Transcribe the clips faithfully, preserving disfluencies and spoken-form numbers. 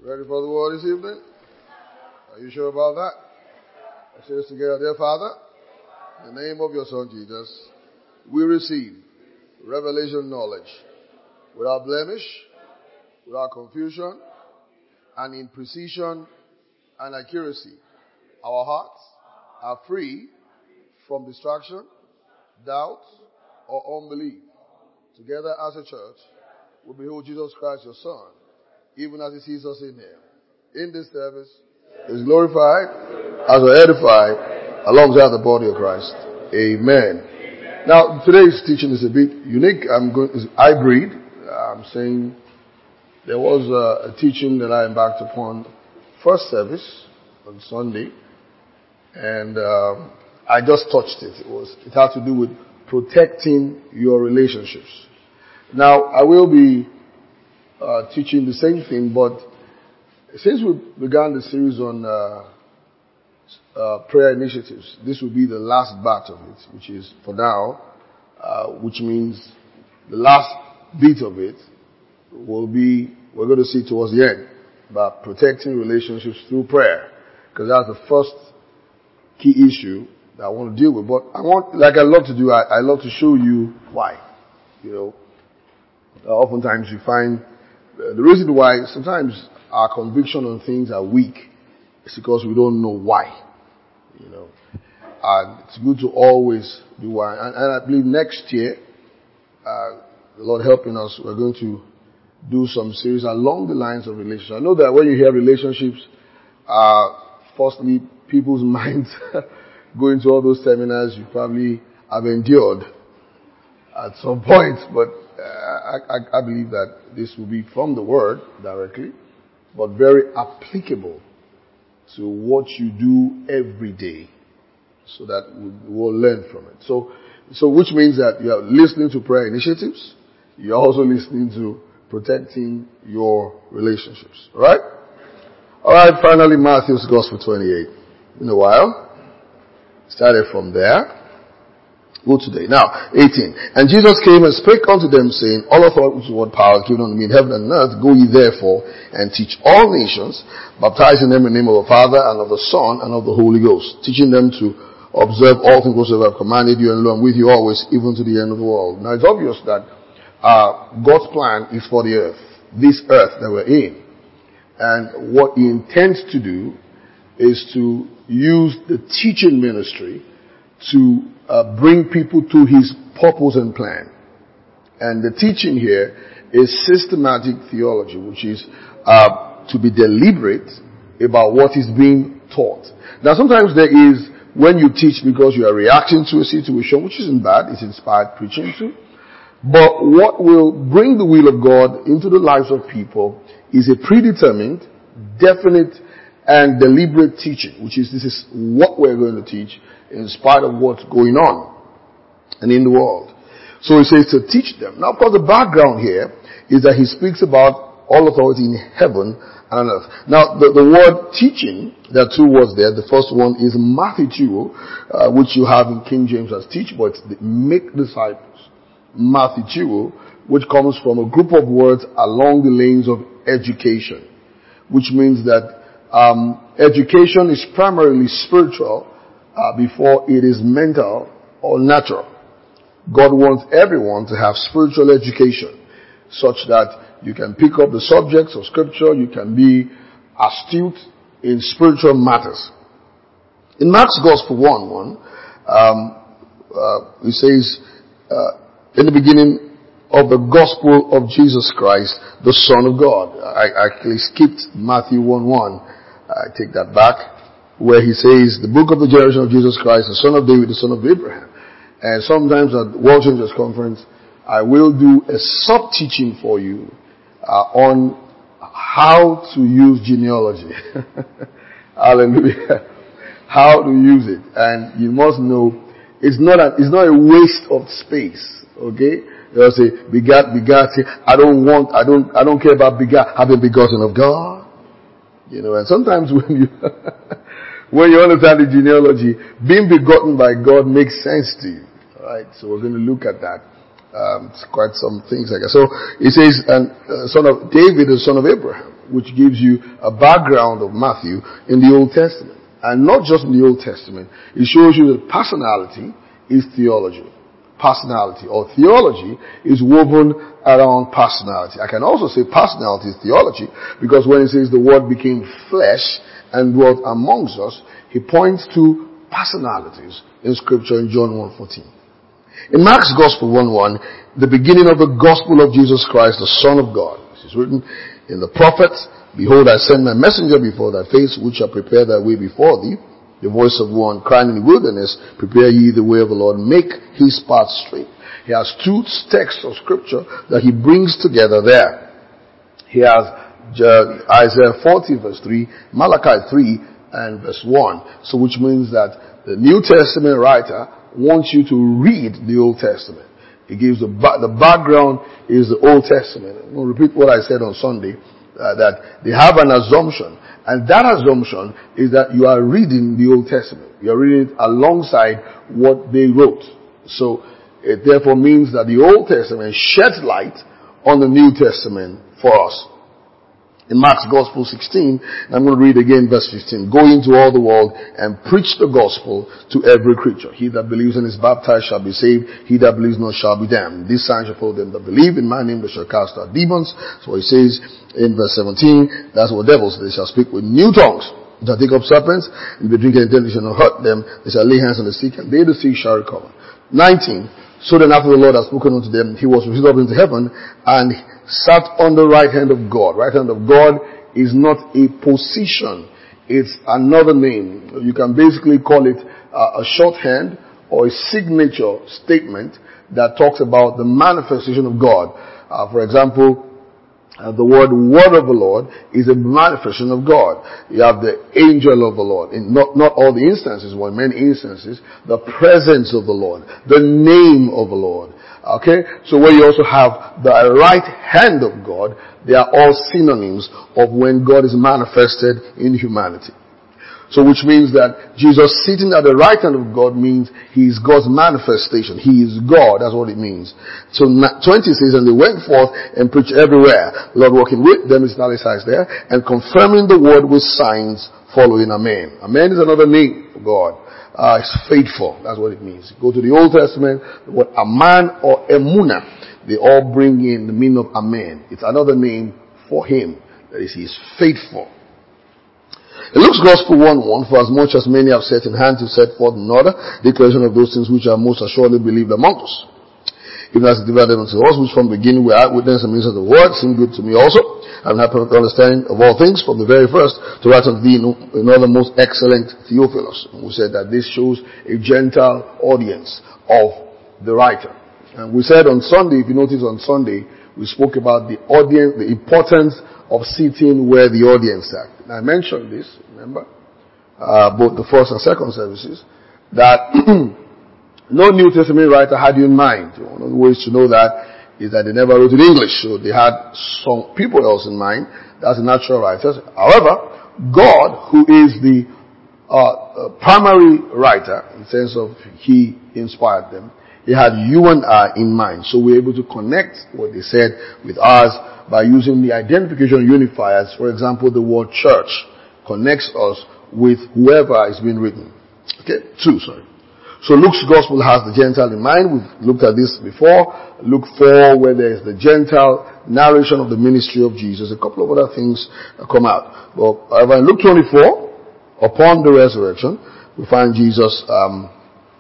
Ready for the word this evening? Are you sure about that? Let's say this together. Dear Father, in the name of your Son Jesus, we receive revelation knowledge without blemish, without confusion, and in precision and accuracy. Our hearts are free from distraction, doubt, or unbelief. Together as a church, we behold Jesus Christ, your Son, even as he sees us in him. In this service, he is glorified as we edify alongside the body of Christ. Amen. Amen. Now, today's teaching is a bit unique. I'm going, is hybrid. I'm saying there was a, a teaching that I embarked upon first service on Sunday, and uh, I just touched it. It was it had to do with protecting your relationships. Now, I will be uh, teaching the same thing, but since we began the series on uh, uh, prayer initiatives, this will be the last batch of it, which is for now, uh, which means the last bit of it will be, we're going to see towards the end, about protecting relationships through prayer, because that's the first key issue that I want to deal with. But I want, like I love to do, I, I love to show you why. You know, uh, oftentimes you find uh, the reason why sometimes our conviction on things are weak is because we don't know why. You know, and it's good to always do why. And, and I believe next year, uh, the Lord helping us, we're going to do some series along the lines of relationships. I know that when you hear relationships, uh, firstly, people's minds go into all those seminars you probably have endured at some point, but uh, I, I, I believe that this will be from the Word directly, but very applicable to what you do every day, so that we will learn from it. So, so which means that you are listening to prayer initiatives, you're also listening to protecting your relationships. Alright? Alright, finally Matthew's Gospel twenty-eight. In a while. Started from there. Go today. Now, eighteen. And Jesus came and spake unto them, saying, All authority and power is given unto me in heaven and earth. Go ye therefore and teach all nations, baptizing them in the name of the Father and of the Son and of the Holy Ghost, teaching them to observe all things whatsoever I have commanded you, and lo, I'm with you always, even to the end of the world. Now, it's obvious that uh, God's plan is for the earth, this earth that we're in. And what he intends to do is to use the teaching ministry to uh, bring people to his purpose and plan. And the teaching here is systematic theology, which is uh, to be deliberate about what is being taught. Now, sometimes there is, when you teach because you are reacting to a situation, which isn't bad, it's inspired preaching too. But what will bring the will of God into the lives of people is a predetermined, definite, and deliberate teaching, which is, this is what we're going to teach in spite of what's going on and in the world. So he says to teach them. Now, of course, the background here is that he speaks about all authority in heaven and on earth. Now, the, the word teaching, there are two words there. The first one is mathituo, uh, which you have in King James as teach, but it's the make disciples. Mathituo, which comes from a group of words along the lanes of education, which means that Um, education is primarily spiritual uh, before it is mental or natural. God wants everyone to have spiritual education such that you can pick up the subjects of scripture, you can be astute in spiritual matters. In Mark's Gospel one one, um, uh, it says, uh, in the beginning of the Gospel of Jesus Christ, the Son of God. I actually skipped Matthew one one. I take that back, where he says, the book of the generation of Jesus Christ, the son of David, the son of Abraham. And sometimes at World Changers Conference, I will do a sub-teaching for you uh, on how to use genealogy. Hallelujah. How to use it. And you must know, it's not a, it's not a waste of space. Okay? They'll say, begat, begat. I don't want, I don't, I don't care about begat, having begotten of God. You know, and sometimes when you, when you understand the genealogy, being begotten by God makes sense to you. Alright, so we're going to look at that Um, it's quite some things like that. So it says, and uh, son of David is son of Abraham, which gives you a background of Matthew in the Old Testament. And not just in the Old Testament. It shows you that personality is theology. Personality or theology is woven around personality. I can also say personality is theology because when it says the word became flesh and dwelt amongst us, he points to personalities in scripture in John one fourteen. In Mark's Gospel one one, the beginning of the gospel of Jesus Christ, the Son of God, it is written in the prophets, behold, I send my messenger before thy face, which shall prepare thy way before thee. The voice of one crying in the wilderness, prepare ye the way of the Lord, make his path straight. He has two texts of scripture that he brings together there. He has Isaiah forty verse three, Malachi three and verse one. So which means that the New Testament writer wants you to read the Old Testament. He gives the ba- the background is the Old Testament. I'm going to repeat what I said on Sunday, uh, that they have an assumption. And that assumption is that you are reading the Old Testament. You are reading it alongside what they wrote. So it therefore means that the Old Testament sheds light on the New Testament for us. In Mark's Gospel sixteen, I'm going to read again verse fifteen. Go into all the world and preach the gospel to every creature. He that believes and is baptized shall be saved. He that believes not shall be damned. This sign shall follow them that believe. In my name they shall cast out demons. So he says in verse seventeen, that's what devils, they shall speak with new tongues. They shall take up serpents, and if they drink anything, they shall not hurt them. They shall lay hands on the sick, and they the sick shall recover. nineteen, so then after the Lord had spoken unto them, he was received up into heaven, and sat on the right hand of God. Right hand of God is not a position. It's another name. You can basically call it uh, a shorthand or a signature statement that talks about the manifestation of God. Uh, for example, Uh, the word word of the Lord is a manifestation of God. You have the angel of the Lord. In not, not all the instances, but in many instances, the presence of the Lord, the name of the Lord. Okay? So where you also have the right hand of God, they are all synonyms of when God is manifested in humanity. So which means that Jesus sitting at the right hand of God means he is God's manifestation. He is God. That's what it means. So twenty says, and they went forth and preached everywhere. The Lord working with them is italicized there, and confirming the word with signs following. Amen. Amen is another name for God. Uh, it's faithful. That's what it means. Go to the Old Testament, the word aman or emunah, they all bring in the meaning of amen. It's another name for him. That is, he is faithful. In Luke's Gospel one one, for as much as many have set in hand to set forth in order declaration of those things which are most assuredly believed among us. Even as it divided unto us, which from the beginning were eyewitnesses and ministers of the word, seemed good to me also, having had perfect understanding of all things from the very first, to write unto thee in order most excellent Theophilus. And we said that this shows a Gentile audience of the writer. And we said on Sunday, if you notice on Sunday, we spoke about the audience, the importance of sitting where the audience sat. And I mentioned this, remember, uh, both the first and second services, that no New Testament writer had you in mind. One of the ways to know that is that they never wrote in English, so they had some people else in mind. That's the natural writers. However, God, who is the uh, primary writer, in the sense of he inspired them, he had you and I in mind. So we're able to connect what they said with ours by using the identification unifiers. For example, the word church connects us with whoever is being written. Okay, two, sorry. So Luke's gospel has the Gentile in mind. We've looked at this before. Luke four, where there is the Gentile narration of the ministry of Jesus. A couple of other things come out. But however, in Luke twenty-four, upon the resurrection, we find Jesus um,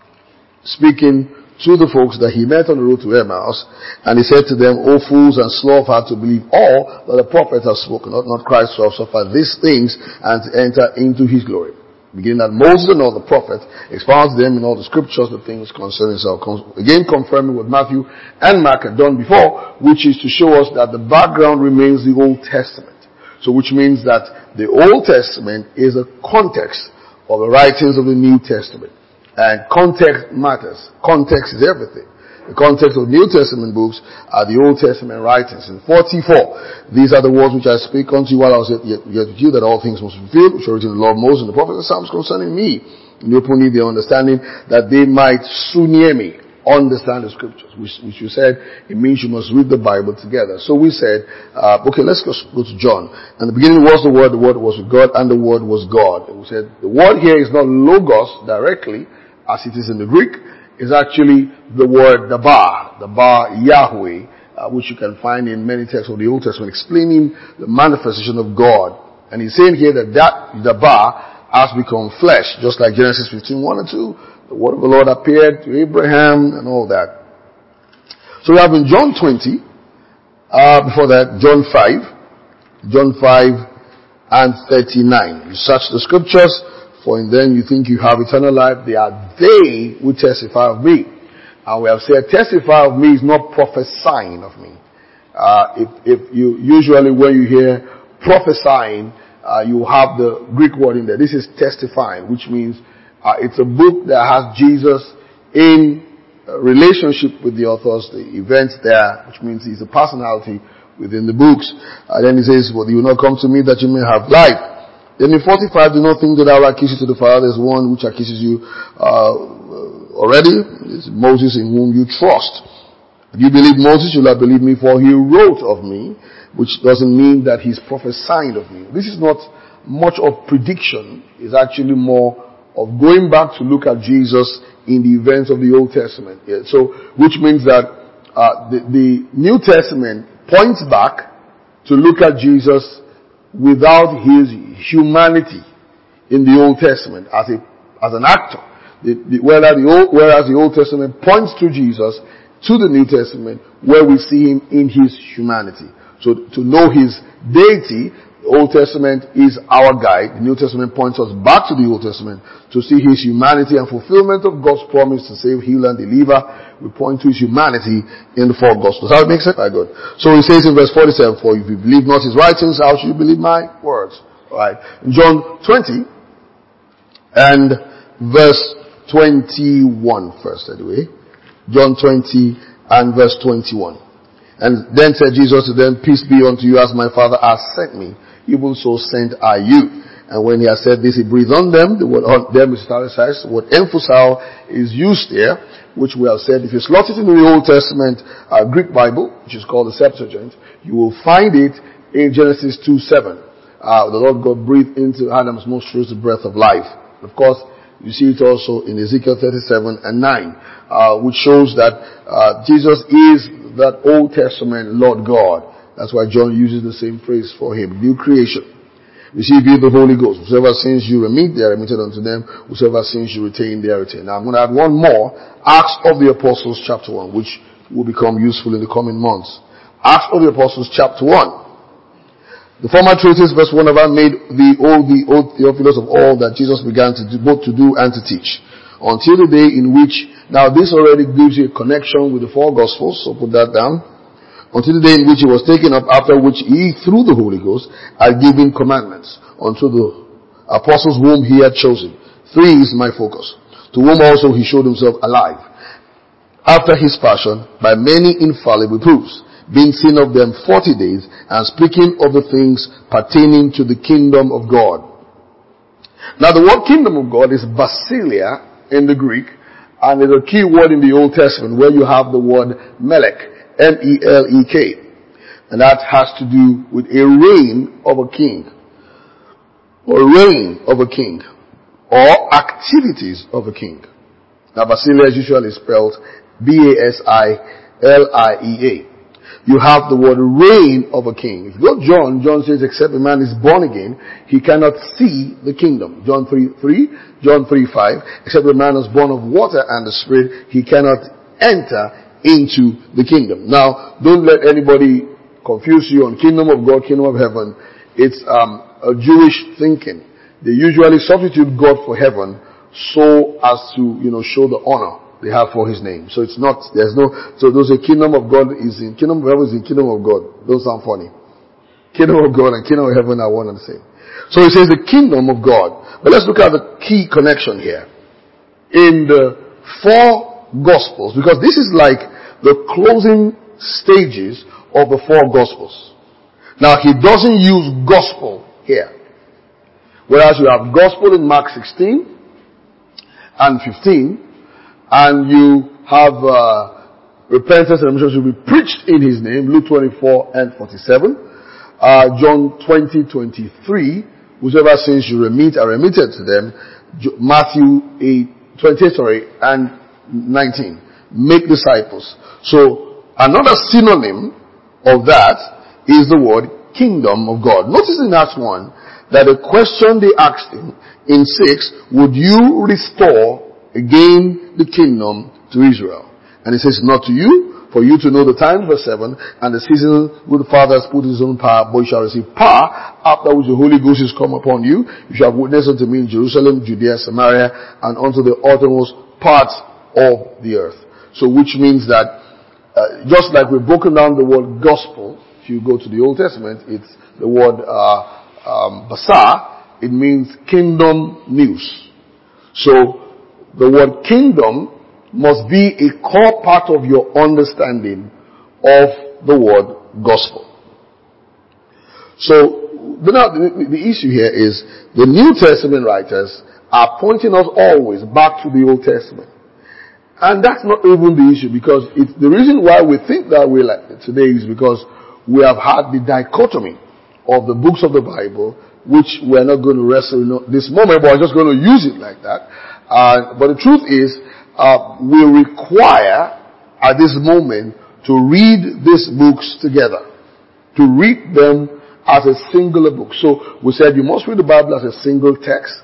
speaking to the folks that he met on the road to Emmaus, and he said to them, O fools and slow of heart to believe all that the prophet has spoken, not, not Christ to have suffered these things and to enter into his glory. Beginning that Moses and all the prophets expounds them in all the scriptures the things concerning himself. Again confirming what Matthew and Mark had done before, which is to show us that the background remains the Old Testament. So which means that the Old Testament is a context of the writings of the New Testament. And context matters. Context is everything. The context of New Testament books are the Old Testament writings. In forty-four, these are the words which I speak unto you while I was yet, yet, yet with you, that all things must be fulfilled, which are written in the law of Moses and the prophets and Psalms concerning me. And they open their understanding that they might sue near me. understand the scriptures, which, which you said it means you must read the Bible together. So we said, uh, okay, let's go, go to John. And the beginning was the Word, the Word was with God, and the Word was God. And we said the word here is not logos directly, as it is in the Greek. It's actually the word dabar, dabar Yahweh, uh, which you can find in many texts of the Old Testament, explaining the manifestation of God. And he's saying here that that dabar has become flesh, just like Genesis fifteen, one and two. The word of the Lord appeared to Abraham and all that. So we have in John twenty, uh, before that, John five, John five and thirty-nine. You search the scriptures, for in them you think you have eternal life. They are they who testify of me. And we have said testify of me is not prophesying of me. Uh, if, if you, usually when you hear prophesying, uh, you have the Greek word in there. This is testifying, which means Uh, it's a book that has Jesus in uh, relationship with the authors, the events there, which means he's a personality within the books. And then he says, well, you will not come to me that you may have life. Then in forty-five, do not think that I will accuse you to the Father. There's one which accuses you uh, already. It's Moses in whom you trust. If you believe Moses, you'll not believe me, for he wrote of me, which doesn't mean that he's prophesying of me. This is not much of prediction. It's actually more of going back to look at Jesus in the events of the Old Testament. Yeah, so, which means that uh, the, the New Testament points back to look at Jesus without his humanity in the Old Testament as a as an actor. The, the, whereas, the Old, whereas the Old Testament points to Jesus to the New Testament where we see him in his humanity. So to know his deity, the Old Testament is our guide. The New Testament points us back to the Old Testament to see his humanity and fulfillment of God's promise to save, heal, and deliver. We point to his humanity in the four Gospels. How it makes sense? Very good. So he says in verse forty-seven, for if you believe not his writings, how should you believe my words? Alright. In John twenty and verse twenty-one first, anyway. John twenty and verse twenty-one. And then said Jesus to them, peace be unto you, as my Father has sent me, even so sent I you. And when he has said this, he breathed on them. The word on them is italicized. The word emphusao is used there, which we have said, if you slot it into the Old Testament uh, Greek Bible, which is called the Septuagint, you will find it in Genesis two seven. Uh, the Lord God breathed into Adam's nostrils the breath of life. Of course, you see it also in Ezekiel thirty-seven and nine, uh, which shows that uh, Jesus is that Old Testament Lord God. That's why John uses the same phrase for him. New creation. Receive you the Holy Ghost. Whosoever sins you remit, they are remitted unto them. Whosoever sins you retain, they are retained. Now I'm going to add one more. Acts of the Apostles chapter one, which will become useful in the coming months. Acts of the Apostles chapter one. The former treatise, verse one, have I made the old, the old Theophilus of all that Jesus began to do, both to do and to teach. Until the day in which, now this already gives you a connection with the four Gospels, so put that down. Until the day in which he was taken up, after which he, through the Holy Ghost, had given commandments unto the apostles whom he had chosen. Three is my focus. To whom also he showed himself alive, after his passion, by many infallible proofs, being seen of them forty days, and speaking of the things pertaining to the kingdom of God. Now the word kingdom of God is basileia in the Greek, and is a key word in the Old Testament where you have the word melech, M E L E K. And that has to do with a reign of a king. Or reign of a king. Or activities of a king. Now basileia is usually spelled B A S I L I E A. You have the word reign of a king. If you go to John, John says, except a man is born again, he cannot see the kingdom. John three three, John three five, except a man is born of water and the Spirit, he cannot enter into the kingdom. Now, don't let anybody confuse you on kingdom of God, kingdom of heaven. It's um, a Jewish thinking. They usually substitute God for heaven so as to, you know, show the honor they have for his name. So it's not, there's no, so those a kingdom of God is in, kingdom of heaven is in kingdom of God. Those sound funny. Kingdom of God and kingdom of heaven are one and the same. So it says the kingdom of God. But let's look at the key connection here. In the four Gospels, because this is like the closing stages of the four Gospels. Now he doesn't use gospel here. Whereas you have gospel in Mark sixteen and fifteen, and you have uh, repentance and remission should be preached in his name. Luke twenty-four and forty-seven. Uh, John twenty, twenty-three. Whosoever sins you remit are remitted to them. Matthew eight, twenty, sorry, and nineteen. Make disciples. So another synonym of that is the word kingdom of God. Notice in Acts one that the question they asked him in six, would you restore again the kingdom to Israel? And he says, not to you, for you to know the time, verse seven, and the season which the Father has put his own power, but you shall receive power after which the Holy Ghost is come upon you. You shall witness unto me in Jerusalem, Judea, Samaria, and unto the uttermost parts of the earth. So which means that, uh, just like we've broken down the word gospel, if you go to the Old Testament, it's the word, uh, um, basar, it means kingdom news. So, the word kingdom must be a core part of your understanding of the word gospel. So, the, the, the issue here is the New Testament writers are pointing us always back to the Old Testament. And that's not even the issue, because it's the reason why we think that way like today is because we have had the dichotomy of the books of the Bible, which we're not going to wrestle in this moment, but I'm just going to use it like that. Uh, but the truth is, uh, we require at this moment to read these books together, to read them as a singular book. So we said you must read the Bible as a single text.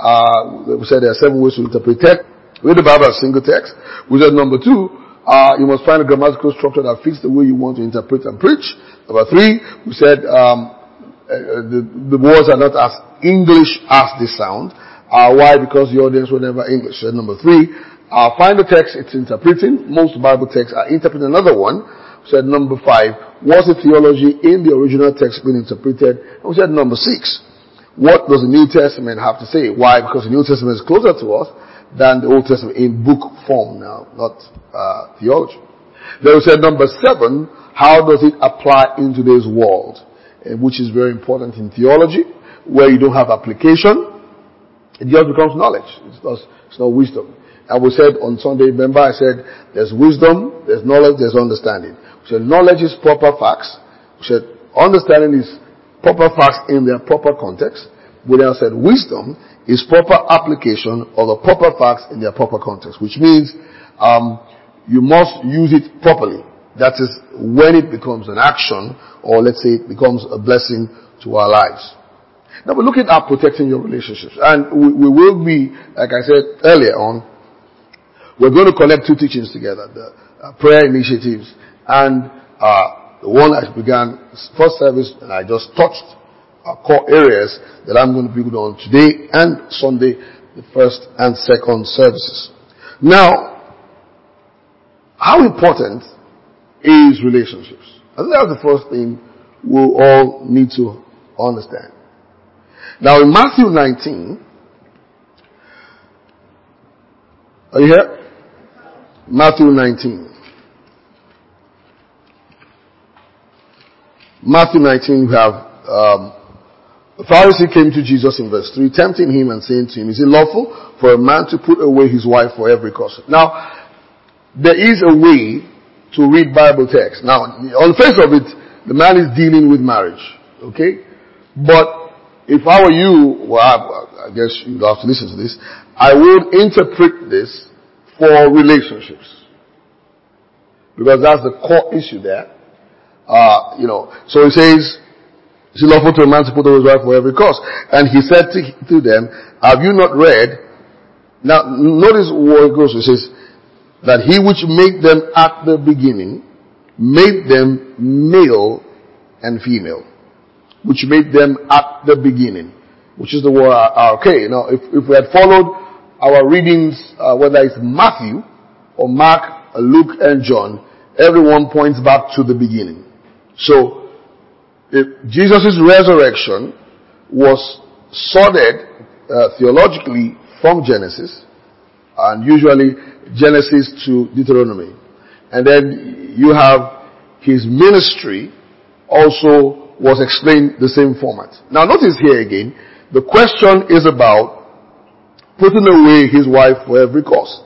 Uh, we said there are seven ways to interpret text. Read the Bible as a single text. We said number two, uh, you must find a grammatical structure that fits the way you want to interpret and preach. Number three, we said, um, uh, the, the words are not as English as they sound. Uh, why? Because the audience were never English. So number three, uh, find the text it's interpreting. Most Bible texts are interpreting another one. We said number five, what's the theology in the original text being interpreted? And we said number six, what does the New Testament have to say? Why? Because the New Testament is closer to us than the Old Testament in book form now, not uh, theology. Then we said number seven, how does it apply in today's world? Uh, which is very important in theology, where you don't have application, it just becomes knowledge. It's not, it's not wisdom. And we said on Sunday, remember I said, there's wisdom, there's knowledge, there's understanding. We said knowledge is proper facts. We said understanding is proper facts in their proper context. We then said wisdom is proper application of the proper facts in their proper context, which means um, you must use it properly. That is when it becomes an action, or let's say it becomes a blessing to our lives. Now we're looking at protecting your relationships, and we, we will be, like I said earlier on, we're going to connect two teachings together: the uh, prayer initiatives and uh, the one I began first service, and I just touched core areas that I'm going to be on today and Sunday, the first and second services. Now, how important is relationships? I think that's the first thing we all need to understand. Now in Matthew nineteen, are you here? Matthew nineteen. Matthew nineteen, we have um, the Pharisee came to Jesus in verse three, tempting him and saying to him, is it lawful for a man to put away his wife for every cause? Now, there is a way to read Bible text. Now, on the face of it, the man is dealing with marriage. Okay? But, if I were you, well, I, I guess you'd have to listen to this, I would interpret this for relationships. Because that's the core issue there. Uh, you know, so he says, is it lawful to a man to put away his wife for every cause? And he said to, to them, have you not read? Now, notice what it goes. It says, that he which made them at the beginning, made them male and female. Which made them at the beginning. Which is the word, uh, okay, now if, if we had followed our readings, uh, whether it's Matthew, or Mark, or Luke, and John, everyone points back to the beginning. So, if Jesus' resurrection was sorted uh, theologically from Genesis, and usually Genesis to Deuteronomy. And then you have his ministry also was explained the same format. Now notice here again, the question is about putting away his wife for every cause.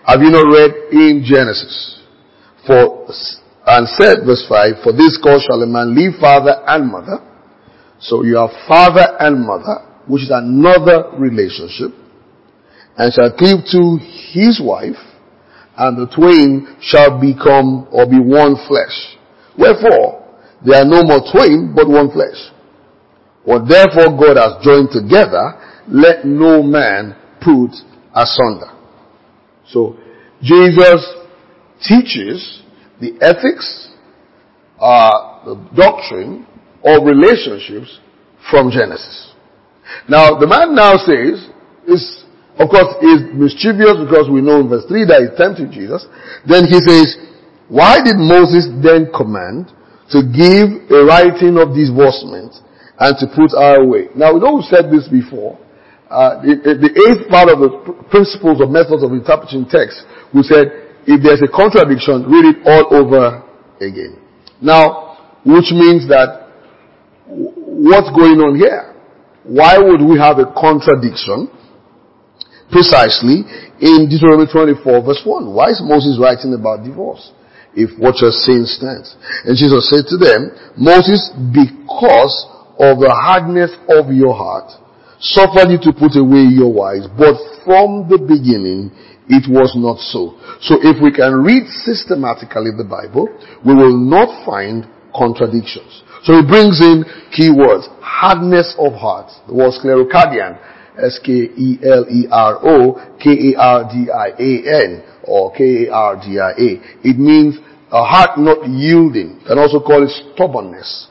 Have you not read in Genesis? For, and said, verse five, for this cause shall a man leave father and mother. So you have father and mother, which is another relationship, and shall cleave to his wife, and the twain shall become or be one flesh. Wherefore, they are no more twain, but one flesh. What therefore God has joined together, let no man put asunder. So, Jesus teaches the ethics, uh, the doctrine of relationships from Genesis. Now, the man now says, is, of course, is mischievous because we know in verse three that he's tempting Jesus. Then he says, why did Moses then command to give a writing of divorcement and to put our away? Now, we know we've said this before. Uh, the, the eighth part of the principles or methods of interpreting text, we said, if there's a contradiction, read it all over again. Now, which means that, what's going on here? Why would we have a contradiction precisely in Deuteronomy twenty-four verse one? Why is Moses writing about divorce if what you're saying stands? And Jesus said to them, Moses, because of the hardness of your heart, suffered you to put away your wives, but from the beginning it was not so. So if we can read systematically the Bible, we will not find contradictions. So he brings in key words. Hardness of heart. The word sclerocardian. S K E L E R O K A R D I A N or K A R D I A. It means a heart not yielding. You can also call it stubbornness.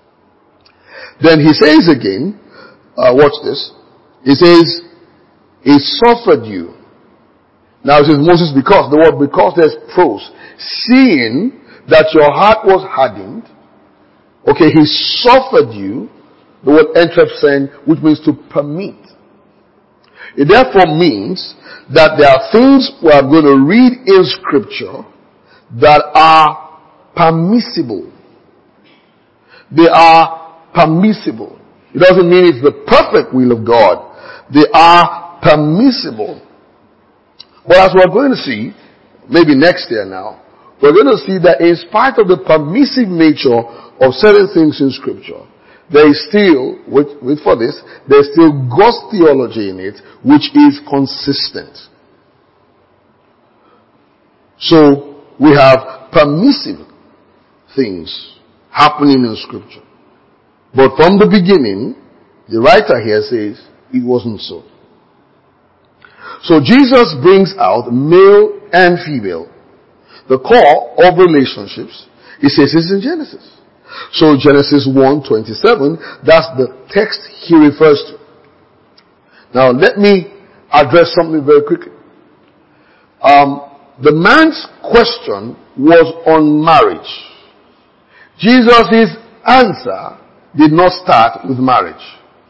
Then he says again, uh, watch this. He says, he suffered you. Now it says Moses because. The word because there's pros. Seeing that your heart was hardened. Okay, he suffered you. The word entrapsen, which means to permit. It therefore means that there are things we are going to read in scripture that are permissible. They are permissible. It doesn't mean it's the perfect will of God. They are permissible. But as we're going to see, maybe next year now, we're going to see that in spite of the permissive nature of certain things in scripture, there is still, wait, wait for this, there's still God's theology in it, which is consistent. So, we have permissive things happening in scripture. But from the beginning, the writer here says, it wasn't so. So Jesus brings out male and female. The core of relationships, he says, is in Genesis. So Genesis one twenty-seven, that's the text he refers to. Now let me address something very quickly. Um, the man's question was on marriage. Jesus' answer did not start with marriage.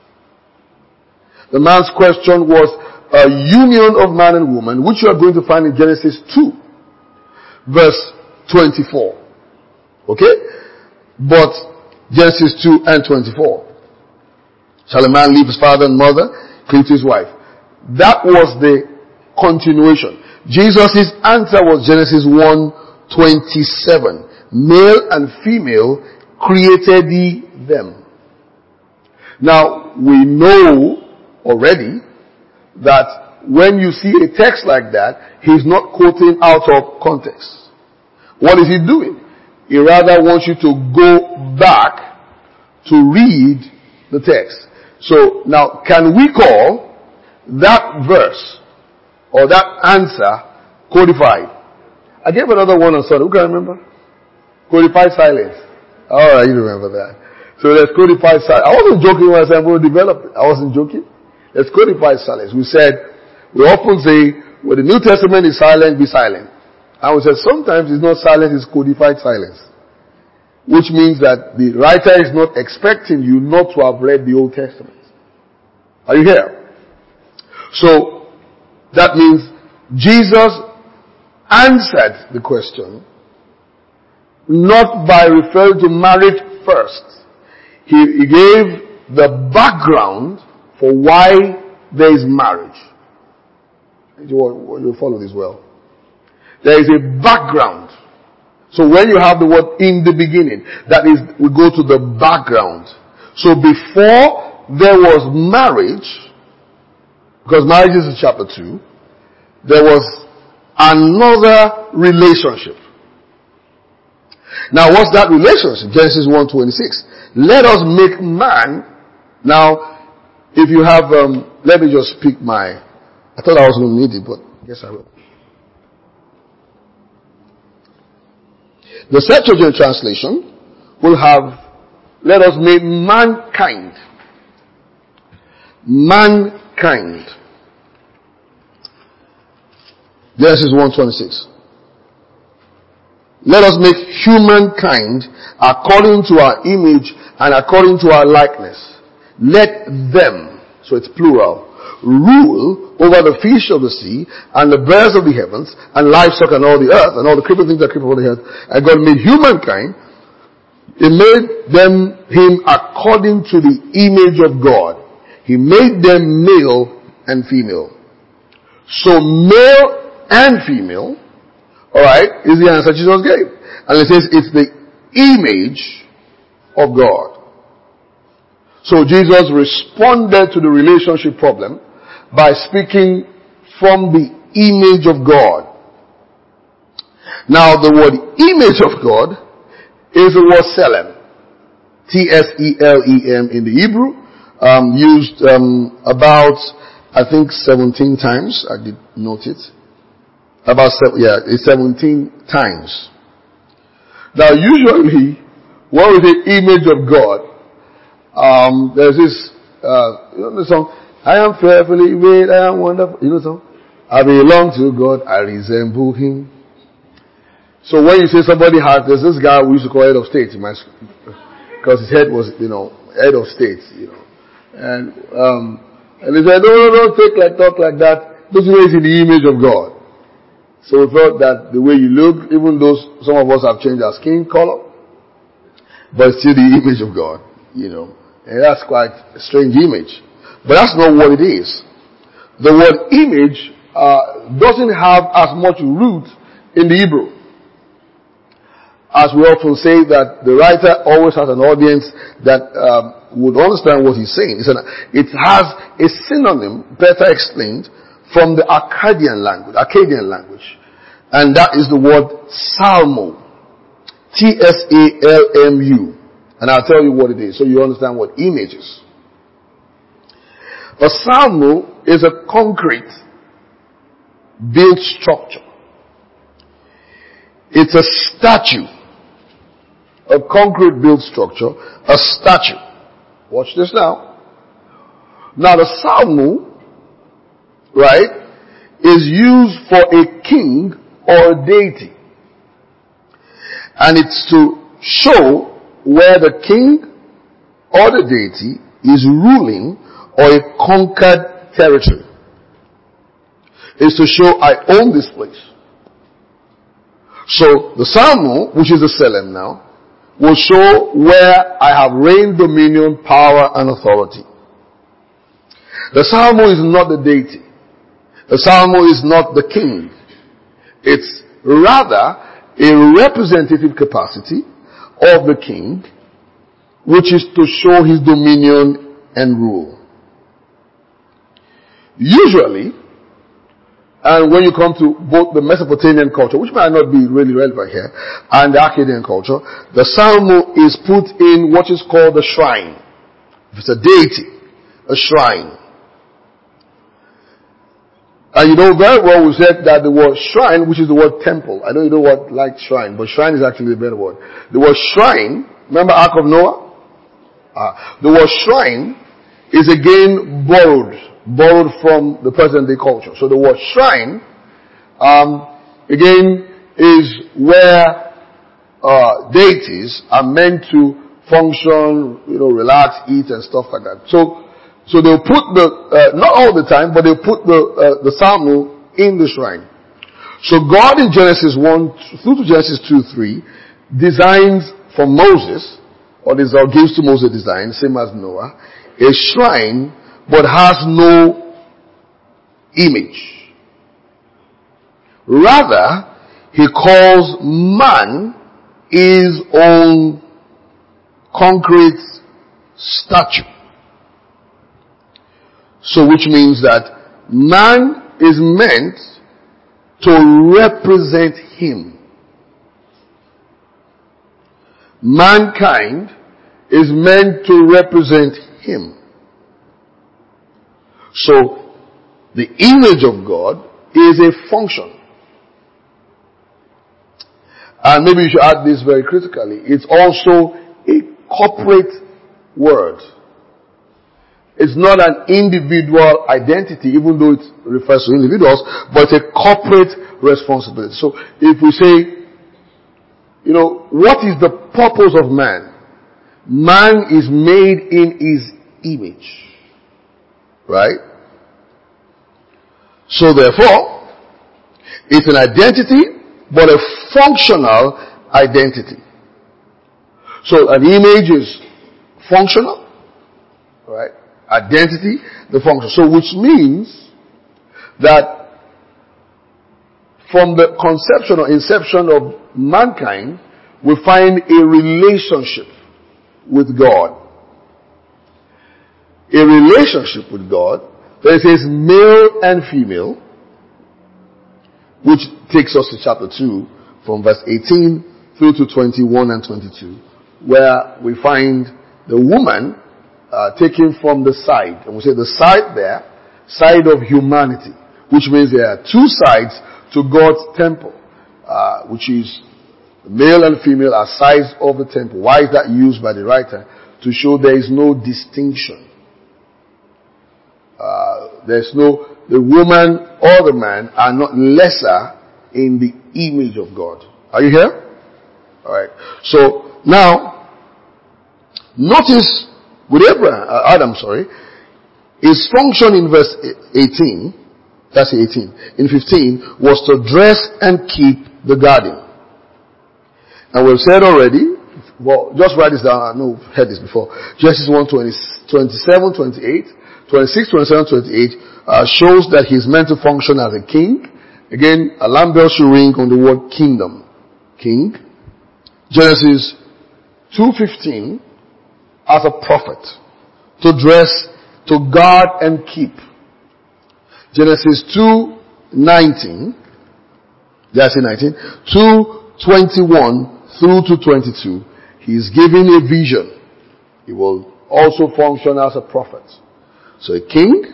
The man's question was a union of man and woman, which you are going to find in Genesis two, verse twenty-four. Okay? But Genesis two and twenty-four. Shall a man leave his father and mother, cleave to his wife? That was the continuation. Jesus' answer was Genesis one twenty-seven. Male and female created he them. Now, we know already that when you see a text like that, he's not quoting out of context. What is he doing? He rather wants you to go back to read the text. So now, can we call that verse or that answer codified? I gave another one on Sunday. Who can remember? Codified silence. Alright, you remember that. So let's codify silence. I wasn't joking when I said I'm going to develop it. I wasn't joking. Let's codify silence. We said, we often say, when the New Testament is silent, be silent. And we said sometimes it's not silence, it's codified silence. Which means that the writer is not expecting you not to have read the Old Testament. Are you here? So, that means Jesus answered the question not by referring to marriage first. He, he gave the background for why there is marriage. You will follow this well. There is a background. So when you have the word in the beginning, that is, we go to the background. So before there was marriage, because marriage is in chapter two, there was another relationship. Now what's that relationship? Genesis one twenty-six. Let us make man. Now, if you have, um, let me just pick my, I thought I was going to need it, but I guess I will. The Septuagint translation will have, let us make mankind. Mankind. Genesis one twenty-six. Let us make humankind according to our image and according to our likeness. Let them, so it's plural, rule over the fish of the sea and the birds of the heavens and livestock and all the earth and all the creeping things that creep over the earth. And God made humankind. He made them, him according to the image of God. He made them male and female. So male and female, alright, is the answer Jesus gave. And it says it's the image of God. So Jesus responded to the relationship problem by speaking from the image of God. Now the word image of God is the word Tselem. T S E L E M in the Hebrew. Um, used um, about, I think, seventeen times. I did note it. About, yeah, it's seventeen times. Now usually, when we say image of God, um, there's this, uh, you know the song, I am fearfully made, I am wonderful. You know the song? I belong to God, I resemble Him. So when you say somebody has, there's this guy we used to call head of state in my school, because his head was, you know, head of state, you know. And, um, and he said, no, no, no, take like, talk like that. This is in the image of God. So we thought that the way you look, even though some of us have changed our skin color, but it's still the image of God, you know. And that's quite a strange image. But that's not what it is. The word image, uh, doesn't have as much root in the Hebrew. As we often say that the writer always has an audience that, um, would understand what he's saying. It's an, it has a synonym, better explained, from the Akkadian language, Akkadian language. And that is the word Salmo. T S A L M U. And I'll tell you what it is so you understand what image is. A Salmo is a concrete built structure. It's a statue. A concrete built structure. A statue. Watch this now. Now the Salmo, right, is used for a king or a deity. And it's to show where the king or the deity is ruling or a conquered territory. It's to show I own this place. So the Salmo, which is the Tselem now, will show where I have reign, dominion, power, and authority. The Salmo is not the deity. The Salmo is not the king. It's rather a representative capacity of the king, which is to show his dominion and rule. Usually, and when you come to both the Mesopotamian culture, which might not be really relevant here, and the Akkadian culture, the Salmo is put in what is called the shrine. If it's a deity, a shrine. And you know very well we said that the word shrine, which is the word temple, I know you know what like shrine, but shrine is actually a better word. The word shrine, remember Ark of Noah? Uh, the word shrine is again borrowed, borrowed from the present day culture. So the word shrine, um, again, is where uh, deities are meant to function, you know, relax, eat, and stuff like that. So, so they'll put the uh, not all the time, but they'll put the uh, the Salmo in the shrine. So God in Genesis one through to Genesis two three designs for Moses, or this or gives to Moses design, same as Noah, a shrine, but has no image. Rather, he calls man his own concrete statue. So which means that man is meant to represent him. Mankind is meant to represent him. So the image of God is a function. And maybe you should add this very critically. It's also a corporate word. It's not an individual identity, even though it refers to individuals, but it's a corporate responsibility. So if we say, you know, what is the purpose of man? Man is made in his image. Right? So therefore, it's an identity, but a functional identity. So an image is functional, right? Identity, the function. So which means that from the conception or inception of mankind, we find a relationship with God. A relationship with God. Then it says male and female, which takes us to chapter two, from verse eighteen through to twenty-one and twenty-two, where we find the woman uh, taken from the side. And we say the side there, side of humanity, which means there are two sides to God's temple, uh, which is male and female are sides of the temple. Why is that used by the writer? To show there is no distinction. Uh, there's no, the woman or the man are not lesser in the image of God. Are you here? Alright. So, now, notice with Abraham, uh, Adam, sorry, his function in verse eighteen, that's eighteen, in fifteen, was to dress and keep the garden. And we've said already, well, just write this down, I know we've heard this before, Genesis one, twenty, twenty-seven, twenty-eight, twenty-six, twenty-seven, twenty-eight, uh, shows that he's meant to function as a king. Again, alarm bell should ring on the word kingdom. King. Genesis two fifteen, as a prophet. To dress, to guard and keep. Genesis two nineteen, that's in nineteen, two twenty-one through to twenty-two, he's giving a vision. He will also function as a prophet. So a king,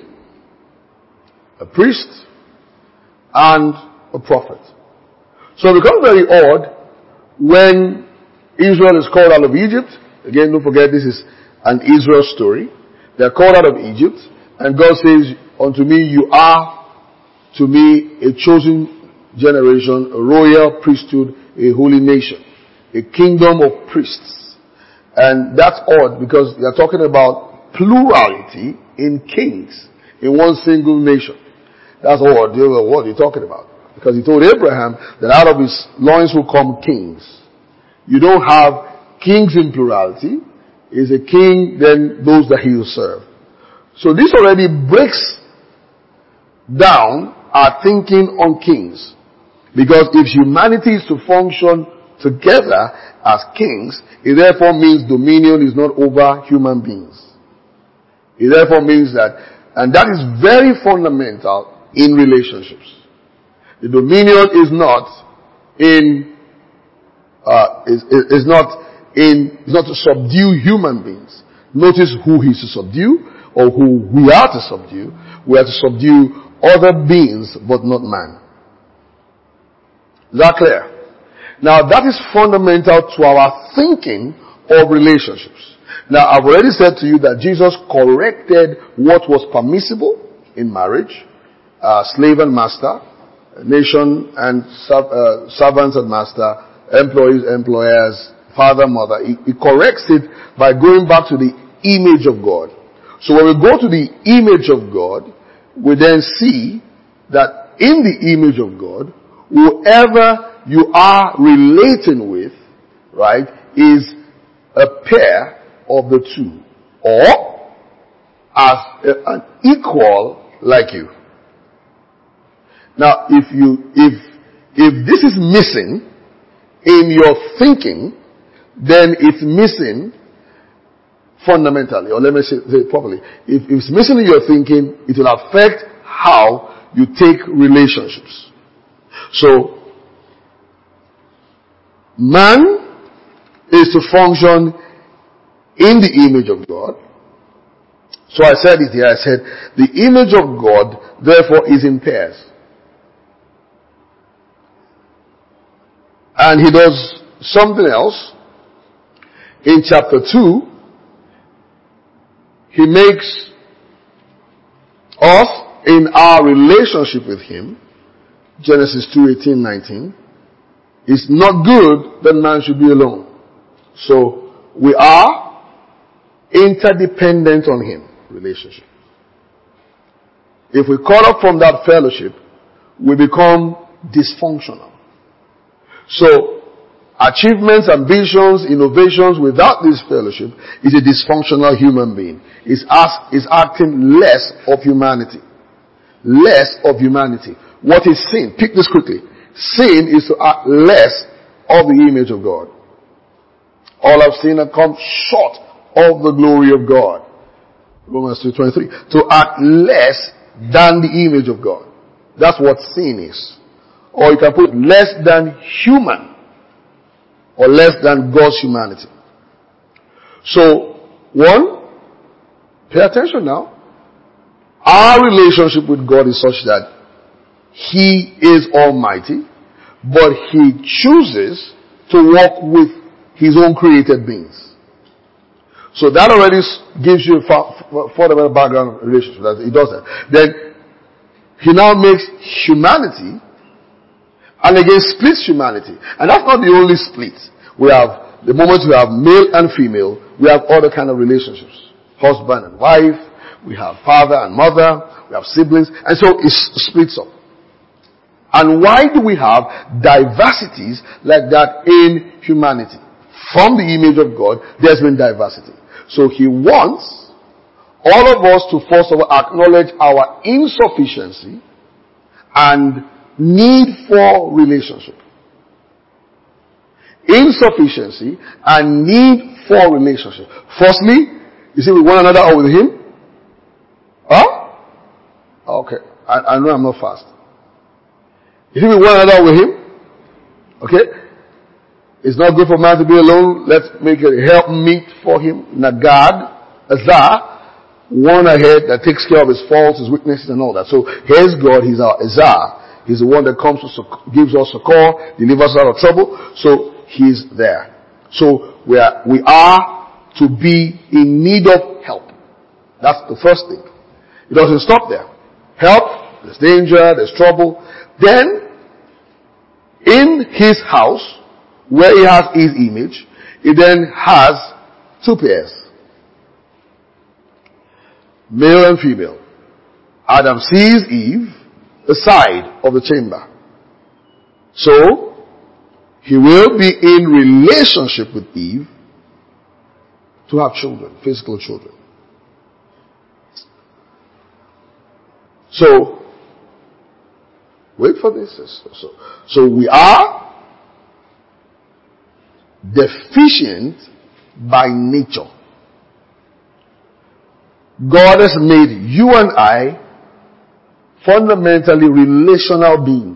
a priest, and a prophet. So it becomes very odd when Israel is called out of Egypt. Again, don't forget this is an Israel story. They're called out of Egypt, and God says, unto me you are to me a chosen generation, a royal priesthood, a holy nation, a kingdom of priests. And that's odd because they're talking about plurality in kings in one single nation. That's odd. What are you talking about? Because he told Abraham that out of his loins will come kings. You don't have kings in plurality. Is a king, then those that he will serve. So this already breaks down our thinking on kings. Because if humanity is to function together as kings, it therefore means dominion is not over human beings. It therefore means that, and that is very fundamental in relationships. The dominion is not in, uh, is, is not in, is not to subdue human beings. Notice who he's to subdue, or who we are to subdue. We are to subdue other beings, but not man. Is that clear? Now that is fundamental to our thinking of relationships. Now I've already said to you that Jesus corrected what was permissible in marriage, uh, slave and master, nation and sub, uh, servants and master, employees, employers, father, mother. He, he corrects it by going back to the image of God. So when we go to the image of God, we then see that in the image of God, whoever you are relating with, right, is a pair of the two, or as a, an equal like you. Now, if you, if If this is missing in your thinking, then it's missing fundamentally, or let me say, say it properly. If, if it's missing in your thinking, it will affect how you take relationships. So, man is to function in the image of God. So I said it here, I said, the image of God, therefore, is in pairs. And he does something else. In chapter two, he makes us, in our relationship with him, Genesis two, eighteen, nineteen, it's not good that man should be alone. So, we are interdependent on him, relationship. If we cut off from that fellowship, we become dysfunctional. So, achievements, ambitions, innovations without this fellowship is a dysfunctional human being. Is ask, is acting less of humanity. Less of humanity. What is sin? Pick this quickly. Sin is to act less of the image of God. All have sinned and come short of the glory of God. Romans two twenty-three. To act less than the image of God. That's what sin is. Or you can put less than human. Or less than God's humanity. So, one, pay attention now. Our relationship with God is such that He is almighty, but He chooses to walk with His own created beings. So that already gives you a fundamental background relationship. That He does that. Then, He now makes humanity, and again splits humanity. And that's not the only split. We have, the moment we have male and female, we have other kind of relationships. Husband and wife, we have father and mother, we have siblings, and so it splits up. And why do we have diversities like that in humanity? From the image of God, there's been diversity. So He wants all of us to first of all acknowledge our insufficiency and need for relationship. Insufficiency and need for relationship. Firstly, you see with one another or with Him? Huh? Okay. I, I know I'm not fast. You see with one another or with Him? Okay. It's not good for man to be alone. Let's make a help meet for him. Nagad, Azar, one ahead that takes care of his faults, his weaknesses and all that. So here's God, He's our Azar. He's the one that comes to, gives us succor, delivers us out of trouble. So He's there. So we are, we are to be in need of help. That's the first thing. It doesn't stop there. Help, there's danger, there's trouble. Then, in His house, where He has His image, He then has two pairs. Male and female. Adam sees Eve, the side of the chamber. So, he will be in relationship with Eve to have children, physical children. So, wait for this. So, so we are deficient by nature. God has made you and I fundamentally relational beings.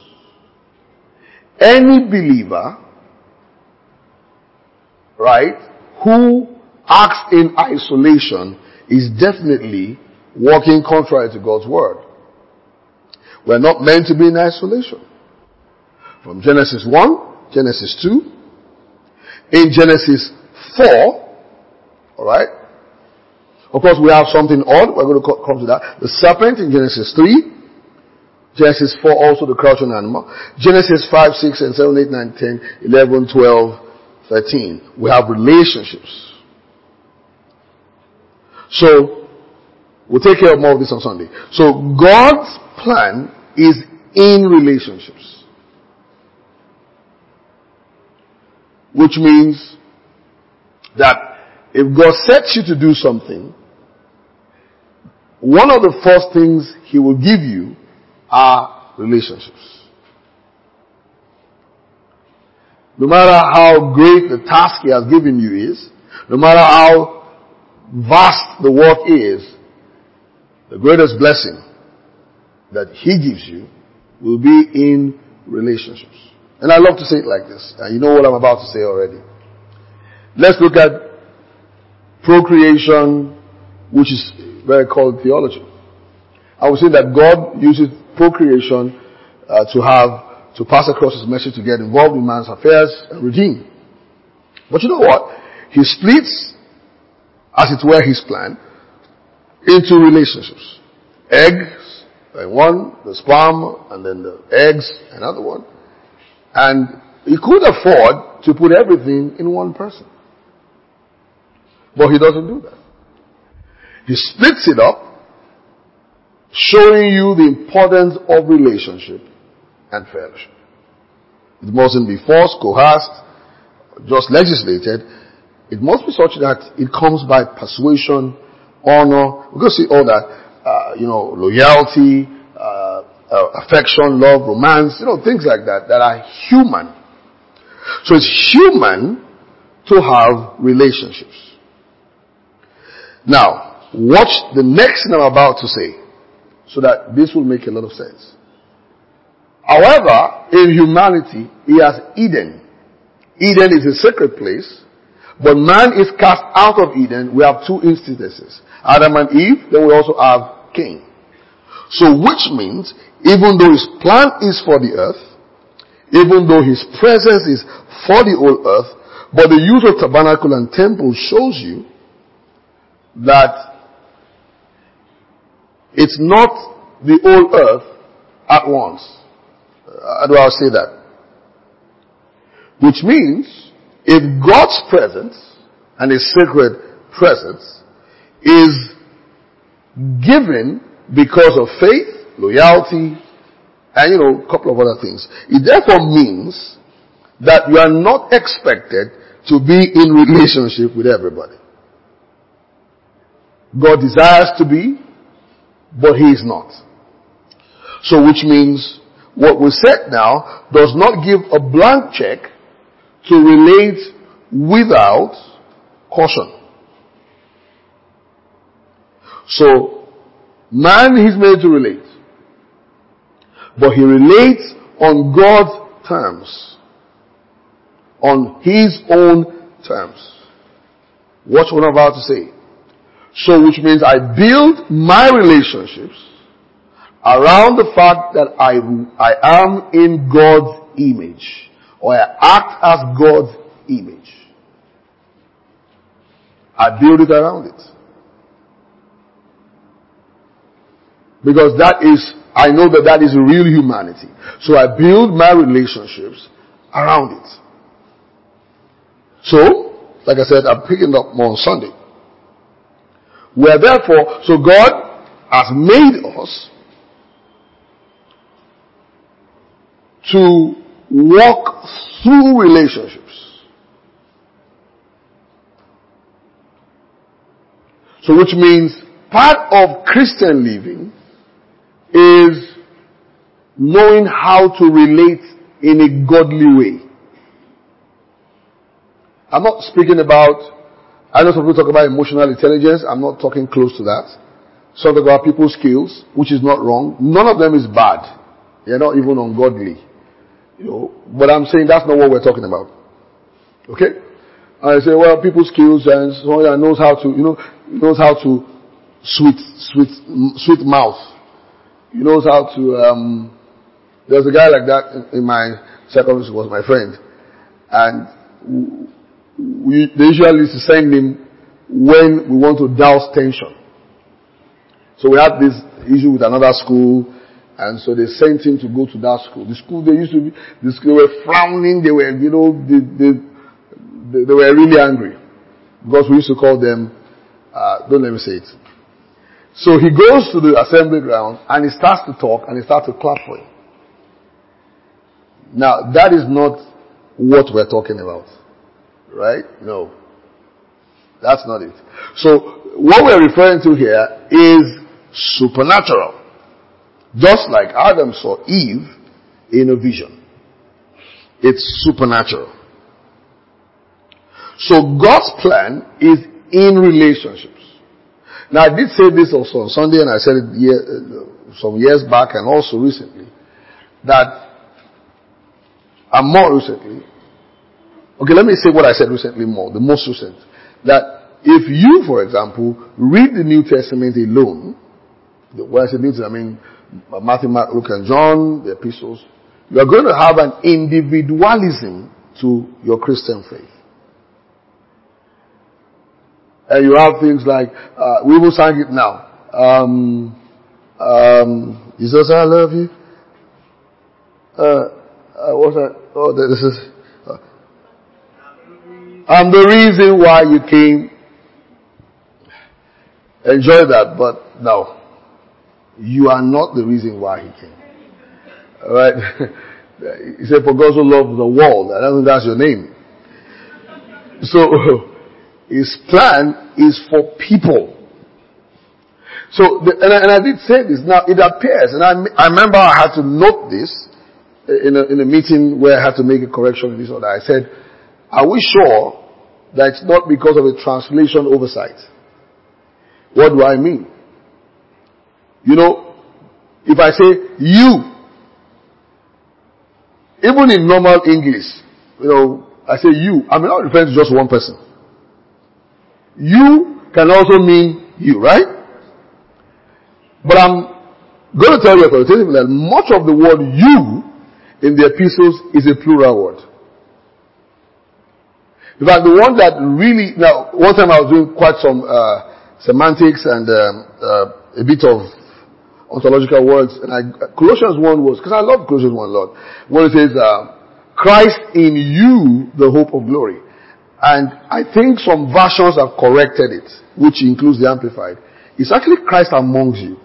Any believer, right, who acts in isolation is definitely walking contrary to God's word. We're not meant to be in isolation. From Genesis one, Genesis two, in Genesis four, alright, of course we have something odd, we're going to come to that. The serpent in Genesis three, Genesis four also the crouching animal. Genesis five, six, and seven, eight, nine, ten, eleven, twelve, thirteen. We have relationships. So, we'll take care of more of this on Sunday. So, God's plan is in relationships. Which means that if God sets you to do something, one of the first things He will give you are relationships. no matter how great the task He has given you is, no matter how vast the work is, the greatest blessing that He gives you will be in relationships. And I love to say it like this. And you know what I'm about to say already. Let's look at procreation, which is very called theology. I would say that God uses procreation uh, to have, to pass across His message, to get involved in man's affairs and redeem. But you know what? He splits, as it were, His plan into relationships. Eggs, and one, the sperm, and then the eggs, another one. And He could afford to put everything in one person. But He doesn't do that. He splits it up, showing you the importance of relationship and fellowship. It mustn't be forced, coerced, just legislated. It must be such that it comes by persuasion, honor. We're going to see all that, uh, you know, loyalty, uh, uh, affection, love, romance, you know, things like that, that are human. So it's human to have relationships. Now, watch the next thing I'm about to say, so that this will make a lot of sense. However, in humanity, He has Eden. Eden is a sacred place, but man is cast out of Eden. We have two instances, Adam and Eve, then we also have Cain. So which means, even though His plan is for the earth, even though His presence is for the whole earth, but the use of tabernacle and temple shows you that it's not the whole earth at once. How do I say that? Which means, if God's presence and His sacred presence is given because of faith, loyalty, and you know, a couple of other things, it therefore means that you are not expected to be in relationship with everybody. God desires to be, but He is not. So which means what we said now does not give a blank check to relate without caution. So man is made to relate, but he relates on God's terms, on His own terms. Watch what I'm about to say. So which means I build my relationships around the fact that I, I am in God's image, or I act as God's image. I build it around it. Because that is, I know that that is real humanity. So I build my relationships around it. So, like I said, I'm picking up more on Sunday. Where therefore, so God has made us to walk through relationships. So which means part of Christian living is knowing how to relate in a godly way. I'm not speaking about, I know some people talk about emotional intelligence. I'm not talking close to that. Some talk about people's skills, which is not wrong. None of them is bad. They're not even ungodly. You know, but I'm saying that's not what we're talking about. Okay? I say, well, people's skills and someone that knows how to, you know, knows how to sweet, sweet, sweet mouth. He knows how to, um, there's a guy like that in, in my secondary school, was my friend. And we, they usually used to send him when we want to douse tension. So we had this issue with another school, and so they sent him to go to that school. The school they used to be, the school, they were frowning, they were, you know, they, they, they, they were really angry. Because we used to call them, uh, don't let me say it. So he goes to the assembly ground, and he starts to talk, and he starts to clap for him. Now, that is not what we're talking about. Right? No. That's not it. So, what we're referring to here is supernatural. Just like Adam saw Eve in a vision. It's supernatural. So God's plan is in relationships. Now I did say this also on Sunday, and I said it year, uh, some years back and also recently, that, and more recently, okay, let me say what I said recently more, the most recent, that if you, for example, read the New Testament alone, when I say New Testament, I mean Matthew, Mark, Luke, and John, the epistles, you are going to have an individualism to your Christian faith. And you have things like, uh, we will sang it now. Um, um, Jesus, I love you. Uh, uh, what's that? Oh, this is, uh, I'm the reason why you came. Enjoy that, but no. You are not the reason why he came. Alright? He said, for God so loved the world. I don't think that's your name. So, his plan is for people. So, the, and, I, and I did say this. Now, it appears, and I, I remember I had to note this in a, in a meeting where I had to make a correction in this order. I said, are we sure that it's not because of a translation oversight? What do I mean? You know, if I say you, even in normal English, you know, I say you, I'm not referring to just one person. You can also mean you, right? But I'm going to tell you authoritatively that much of the word you in the epistles is a plural word. In fact, the one that really, now, one time I was doing quite some uh, semantics and um, uh, a bit of ontological words, and I, Colossians one was, because I love Colossians one a lot, when it says, uh, Christ in you, the hope of glory. And I think some versions have corrected it, which includes the Amplified. It's actually Christ amongst you.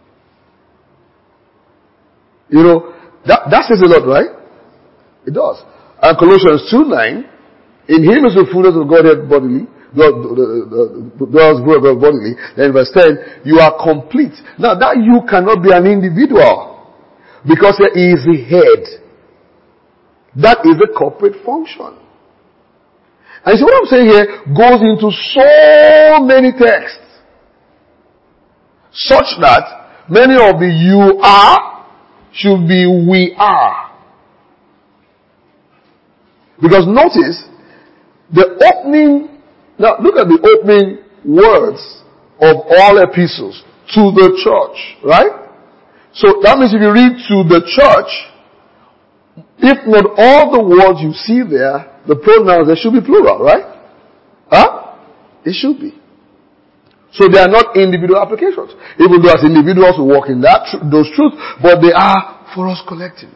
You know, that, that says a lot, right? It does. And Colossians two nine, in him is the fullness of Godhead bodily, dwells bodily. Then verse ten, you are complete. Now that you cannot be an individual, because he is the head. That is a corporate function. And see what I'm saying here goes into so many texts, such that many of the you are should be we are. Because notice, the opening, now look at the opening words of all epistles to the church, right? So that means if you read to the church, if not all the words you see there, the pronouns, they should be plural, right? Huh? It should be. So they are not individual applications. Even though as individuals we walk in that tr- those truths, but they are for us collectively.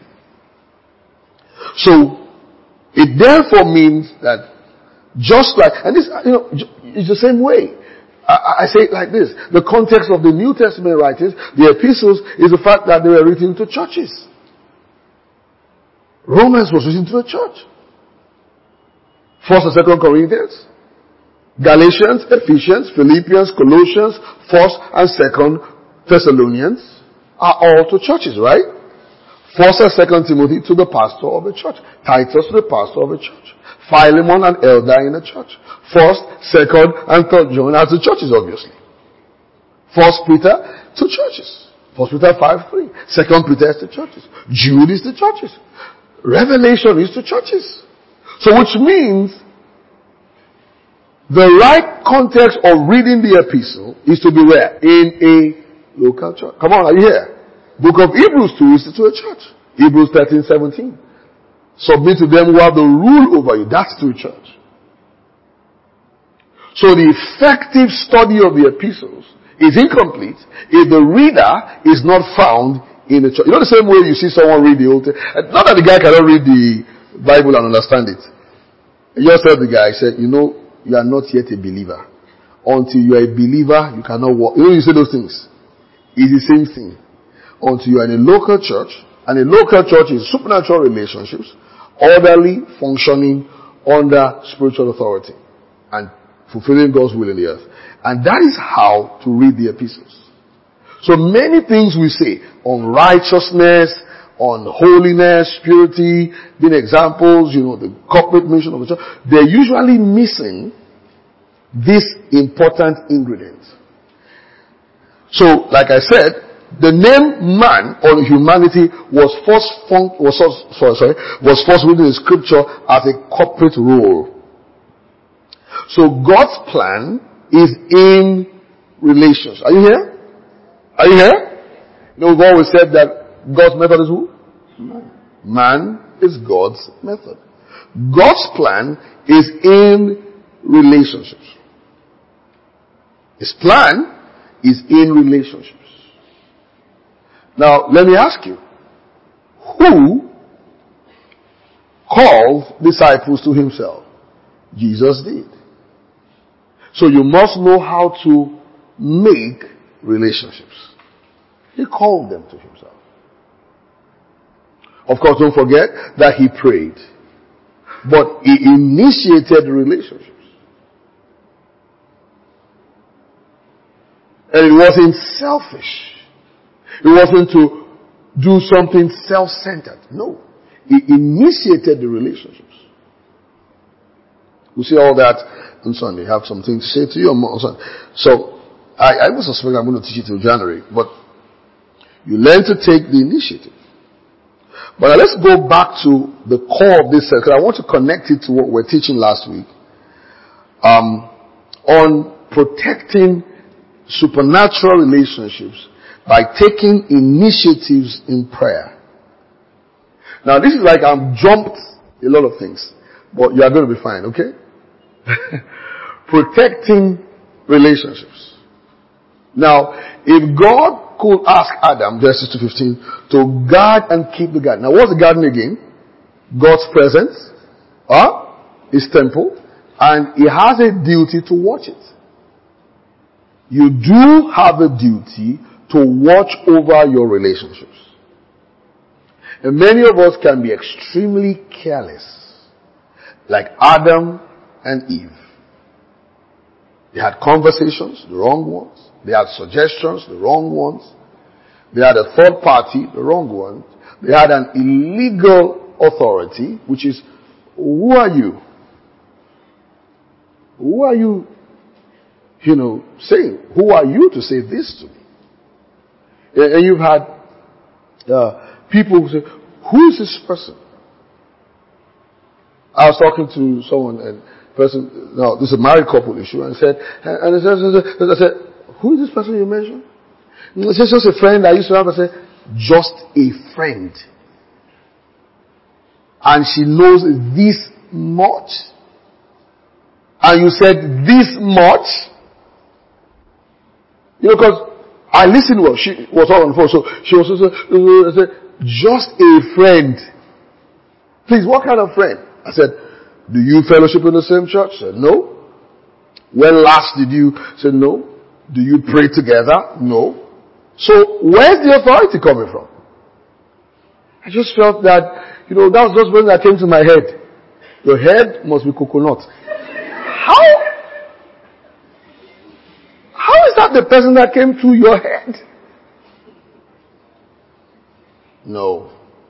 So, it therefore means that just like, and this, you know, it's the same way. I, I say it like this. The context of the New Testament writings, the epistles, is the fact that they were written to churches. Romans was written to a church. First and Second Corinthians, Galatians, Ephesians, Philippians, Colossians, First and Second Thessalonians are all to churches, right? First and Second Timothy to the pastor of the church. Titus to the pastor of the church. Philemon and elder in the church. First, Second, and Third John are to churches, obviously. First Peter to churches. First Peter five three. Second Peter is to churches. Jude is to churches. Revelation is to churches. So which means the right context of reading the epistle is to be where? In a local church. Come on, are you here? Book of Hebrews two is to a church. Hebrews thirteen seventeen. Submit to them who have the rule over you. That's to a church. So the effective study of the epistles is incomplete if the reader is not found in the church. You know the same way you see someone read the Old Testament. Not that the guy cannot read the Bible and understand it. You just tell the guy, I said, you know, you are not yet a believer. Until you are a believer, you cannot walk. You know, you say those things. It's the same thing. Until you are in a local church, and a local church is supernatural relationships, orderly, functioning under spiritual authority, and fulfilling God's will in the earth. And that is how to read the epistles. So many things we say on righteousness, on holiness, purity, being examples, you know, the corporate mission of the church, they're usually missing this important ingredient. So, like I said, the name man or humanity was first fun- was sorry, sorry was first written in Scripture as a corporate role. So God's plan is in relations. Are you here? Are you here? You know, we've always said that God's method is who? Man. Man is God's method. God's plan is in relationships. His plan is in relationships. Now, let me ask you, who called disciples to himself? Jesus did. So you must know how to make relationships. He called them to himself. Of course, don't forget that he prayed. But he initiated relationships. And it wasn't selfish. It wasn't to do something self-centered. No. He initiated the relationships. We'll see all that on Sunday. I have something to say to you on Sunday. So, I, I was suspect I'm going to teach it till January. But you learn to take the initiative. But now let's go back to the core of this, because I want to connect it to what we were teaching last week. Um, on protecting supernatural relationships by taking initiatives in prayer. Now this is like I've jumped a lot of things, but you are going to be fine, okay? Protecting relationships. Now, if God could ask Adam, Genesis two fifteen, to guard and keep the garden. Now what's the garden again? God's presence, huh? His temple, and he has a duty to watch it. You do have a duty to watch over your relationships. And many of us can be extremely careless, like Adam and Eve. They had conversations, the wrong ones. They had suggestions, the wrong ones. They had a third party, the wrong one. They had an illegal authority, which is, who are you? Who are you, you know, saying? Who are you to say this to me? And you've had uh, people who say, who is this person? I was talking to someone, and person, no, this is a married couple issue, and I said, and I said, I said, who is this person you mentioned? And it's just a friend I used to have. I said, just a friend. And she knows this much. And you said this much. You know, because I listened well. She was all on the phone. So she was also said, just a friend. Please, what kind of friend? I said, do you fellowship in the same church? She said, no. When last did you? She said, no. Do you pray together? No. So where's the authority coming from? I just felt that, you know, that was just when that came to my head. Your head must be coconut. How? How is that the person that came to your head? No.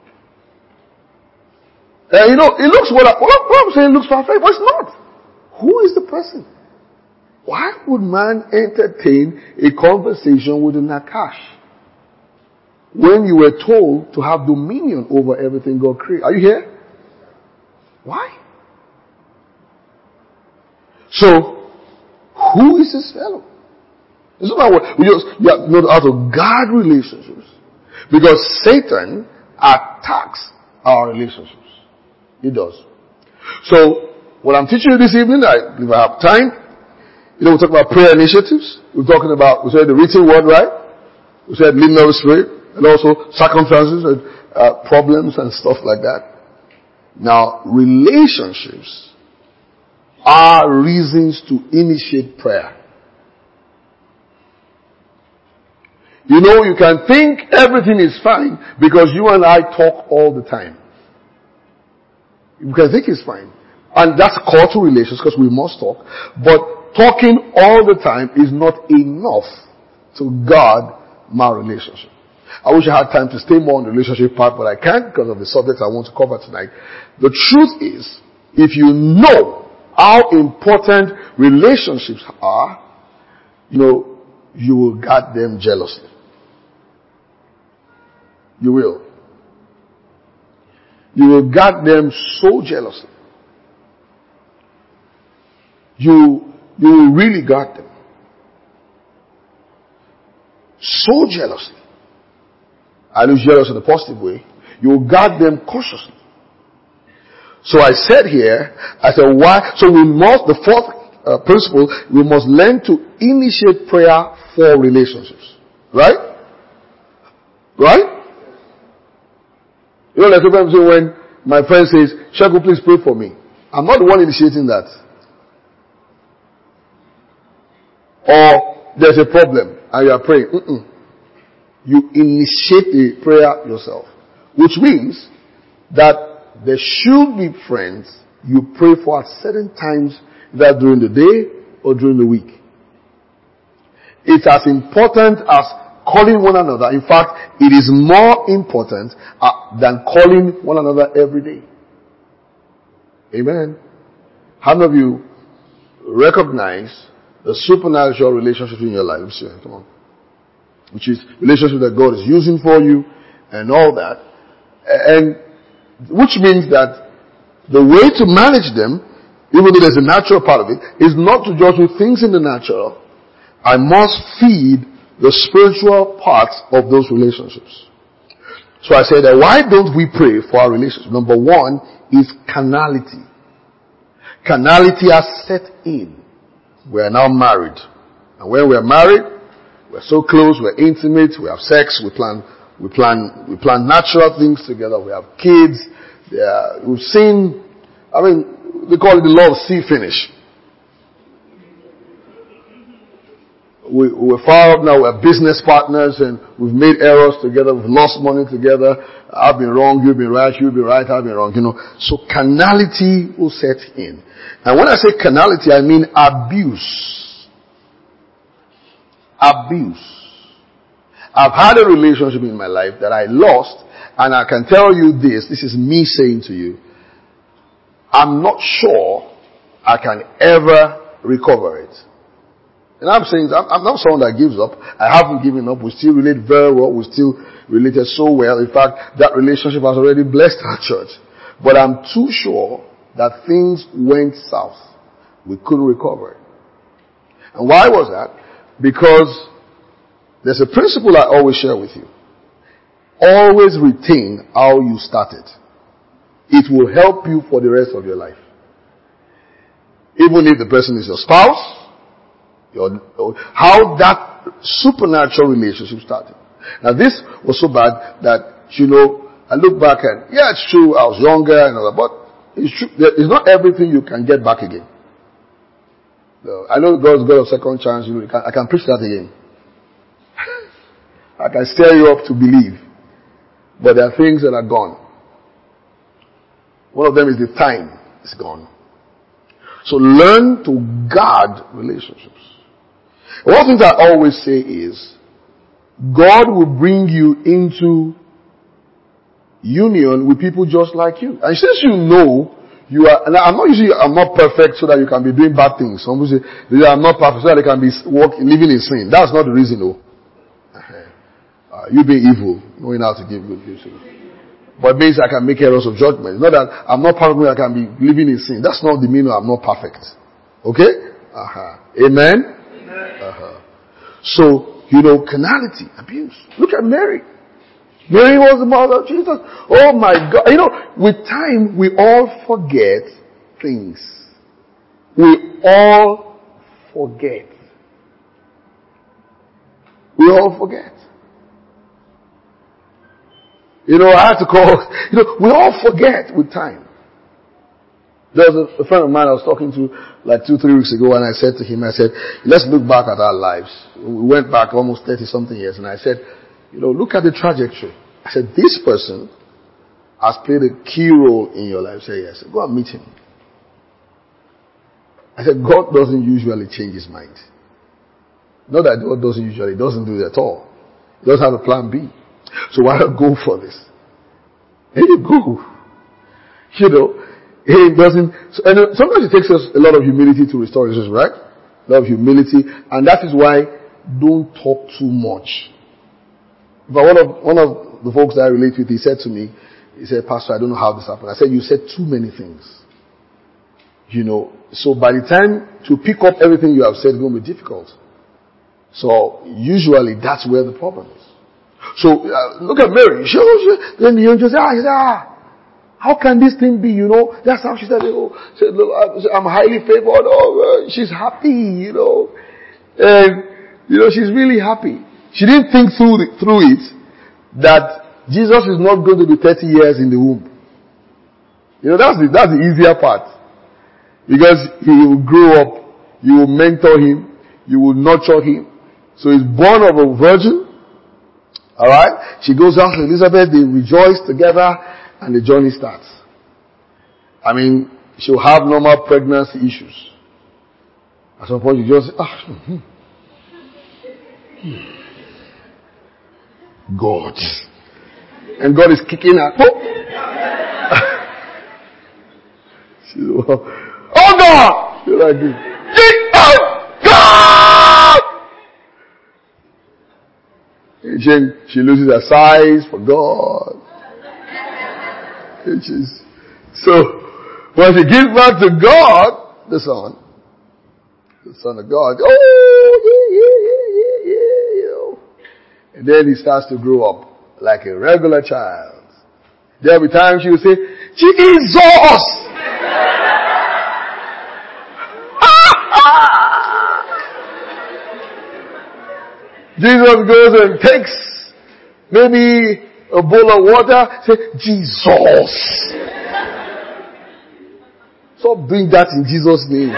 Uh, you know, it looks what, I, what I'm saying looks perfect, but it's not. Who is the person? Why would man entertain a conversation with a Nakash when you were told to have dominion over everything God created? Are you here? Why? So, who is this fellow? This is not what we just you have know how to guard relationships, because Satan attacks our relationships. He does. So, what I'm teaching you this evening, I, if I have time, you know, we talk about prayer initiatives. We're talking about, we said the written word, right? We said leading of the Spirit, and also circumstances and uh, problems and stuff like that. Now, relationships are reasons to initiate prayer. You know, you can think everything is fine because you and I talk all the time. You can think it's fine. And that's core to relations because we must talk. But talking all the time is not enough to guard my relationship. I wish I had time to stay more on the relationship part, but I can't because of the subjects I want to cover tonight. The truth is, if you know how important relationships are, you know, you will guard them jealously. You will. You will guard them so jealously. You, you will really guard them. So jealously. I use jealous in a positive way. You will guard them cautiously. So I said here, I said why? So we must, the fourth uh, principle, we must learn to initiate prayer for relationships. Right? Right? You know, like sometimes when my friend says, Shaku, please pray for me. I'm not the one initiating that. Or there's a problem and you are praying. Mm-mm. You initiate the prayer yourself. Which means that there should be friends you pray for at certain times, either during the day or during the week. It's as important as calling one another. In fact, it is more important uh, than calling one another every day. Amen. How many of you recognize the supernatural relationships in your life? Come on. Which is relationship that God is using for you and all that. And which means that the way to manage them, even though there's a natural part of it, is not to just do things in the natural. I must feed the spiritual parts of those relationships. So I said that why don't we pray for our relationships? Number one is carnality. Carnality has set in. We are now married. And when we are married, we're so close, we're intimate, we have sex, we plan, we plan, we plan natural things together, we have kids, are, we've seen, I mean, they call it the law of see finish. We, we're far up now, we're business partners and we've made errors together, we've lost money together, I've been wrong, you've been right, you've been right, I've been wrong, you know. So carnality will set in. And when I say carnality, I mean abuse. Abuse. I've had a relationship in my life that I lost, and I can tell you this, this is me saying to you, I'm not sure I can ever recover it. And I'm saying, I'm, I'm not someone that gives up. I haven't given up. We still relate very well. We still related so well. In fact, that relationship has already blessed our church. But I'm too sure that things went south. We couldn't recover it. And why was that? Because there's a principle I always share with you. Always retain how you started. It will help you for the rest of your life. Even if the person is your spouse, your, how that supernatural relationship started. Now this was so bad that, you know, I look back and, yeah, it's true, I was younger and all that, but it's true, it's not everything you can get back again. I know God's got a second chance, you know, I can preach that again. I can stir you up to believe. But there are things that are gone. One of them is the time is gone. So learn to guard relationships. One of the things I always say is, God will bring you into union with people just like you. And since you know you are, and I'm not usually, I'm not perfect so that you can be doing bad things. Some people say, I'm not perfect so that they can be walking, living in sin. That's not the reason, though. Uh, you being evil, knowing how to give good gifts. But it means I can make errors of judgment. It's not that I'm not perfect, I can be living in sin. That's not the meaning of I'm not perfect. Okay? Uh-huh. Amen? Amen. Uh-huh. So, you know, carnality, abuse. Look at Mary. Mary was the mother of Jesus. Oh my God. You know, with time, we all forget things. We all forget. We all forget. You know, I had to call, you know, we all forget with time. There was a, a friend of mine I was talking to like two, three weeks ago, and I said to him, I said, let's look back at our lives. We went back almost thirty something years, and I said, you know, look at the trajectory. I said, this person has played a key role in your life. I said, yes. Go and meet him. I said, God doesn't usually change his mind. Not that God doesn't usually, he doesn't do it at all. He doesn't have a plan B. So why not go for this? There you go. You know, it doesn't, and sometimes it takes us a lot of humility to restore Jesus, right? A lot of humility, and that is why don't talk too much. But one of, one of the folks that I relate with, he said to me, he said, Pastor, I don't know how this happened. I said, you said too many things. You know, so by the time to pick up everything you have said, it's going to be difficult. So usually that's where the problem is. So uh, look at Mary. She, she, then the angel said, ah, he said, ah, how can this thing be? You know, that's how she said, oh, said, look, I'm highly favored. Oh, uh, she's happy, you know. And, you know, she's really happy. She didn't think through the, through it that Jesus is not going to be thirty years in the womb. You know, that's the, that's the easier part. Because he will grow up, you will mentor him, you will nurture him. So he's born of a virgin. Alright? She goes out to Elizabeth, they rejoice together, and the journey starts. I mean, she'll have normal pregnancy issues. At some point you just, ah, hmm, hmm. God. And God is kicking her. Oh, she's, oh God! She's like this. Oh God! And she, she loses her size for God. And she's, so, when she gives back to God, the Son, the Son of God, oh, yeah, yeah, yeah, yeah, yeah, you know. And then he starts to grow up like a regular child. There'll be times she will say, Jesus! Jesus goes and takes maybe a bowl of water, say, Jesus! Stop doing that in Jesus' name.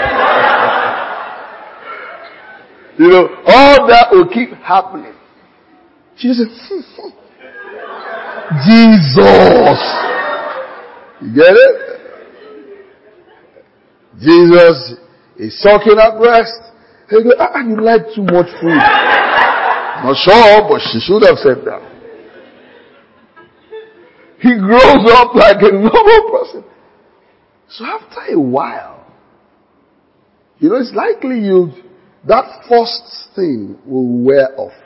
You know, all that will keep happening. Jesus, Jesus. You get it? Jesus is sucking her breast. He goes, ah, you like too much food. Not sure, but she should have said that. He grows up like a normal person. So after a while, you know, it's likely you, that first thing will wear off.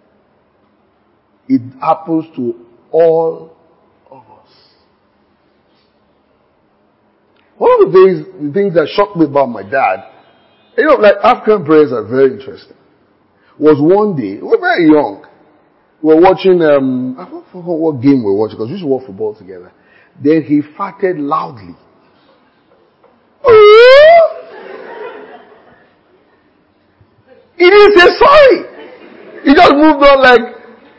It happens to all of us. One of the things, the things that shocked me about my dad, you know, like African prayers are very interesting, was one day, we were very young, we were watching, um, I don't forget what game we were watching, because we used to watch football together. Then he farted loudly. He didn't say sorry. He just moved on like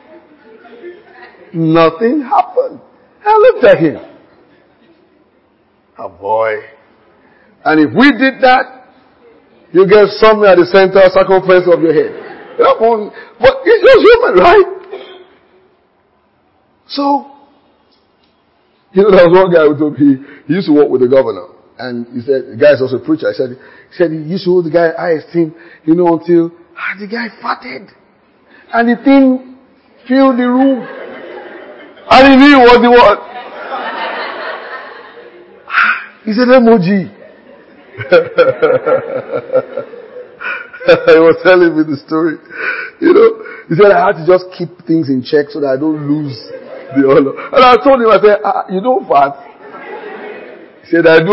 nothing happened. I looked at him. Oh boy. And if we did that, you get something at the center, circumference of your head. But it's just human, right? So, you know, there was one guy who told me, he used to work with the governor. And he said, the guy's also a preacher. I said, he said he used to hold the guy high esteem, you know, until ah, the guy farted. And the thing filled the room. And he knew what he was. He said, M O G. He was telling me the story. You know, he said, I had to just keep things in check so that I don't lose the honor. And I told him, I said, ah, you don't fart. He said, I do.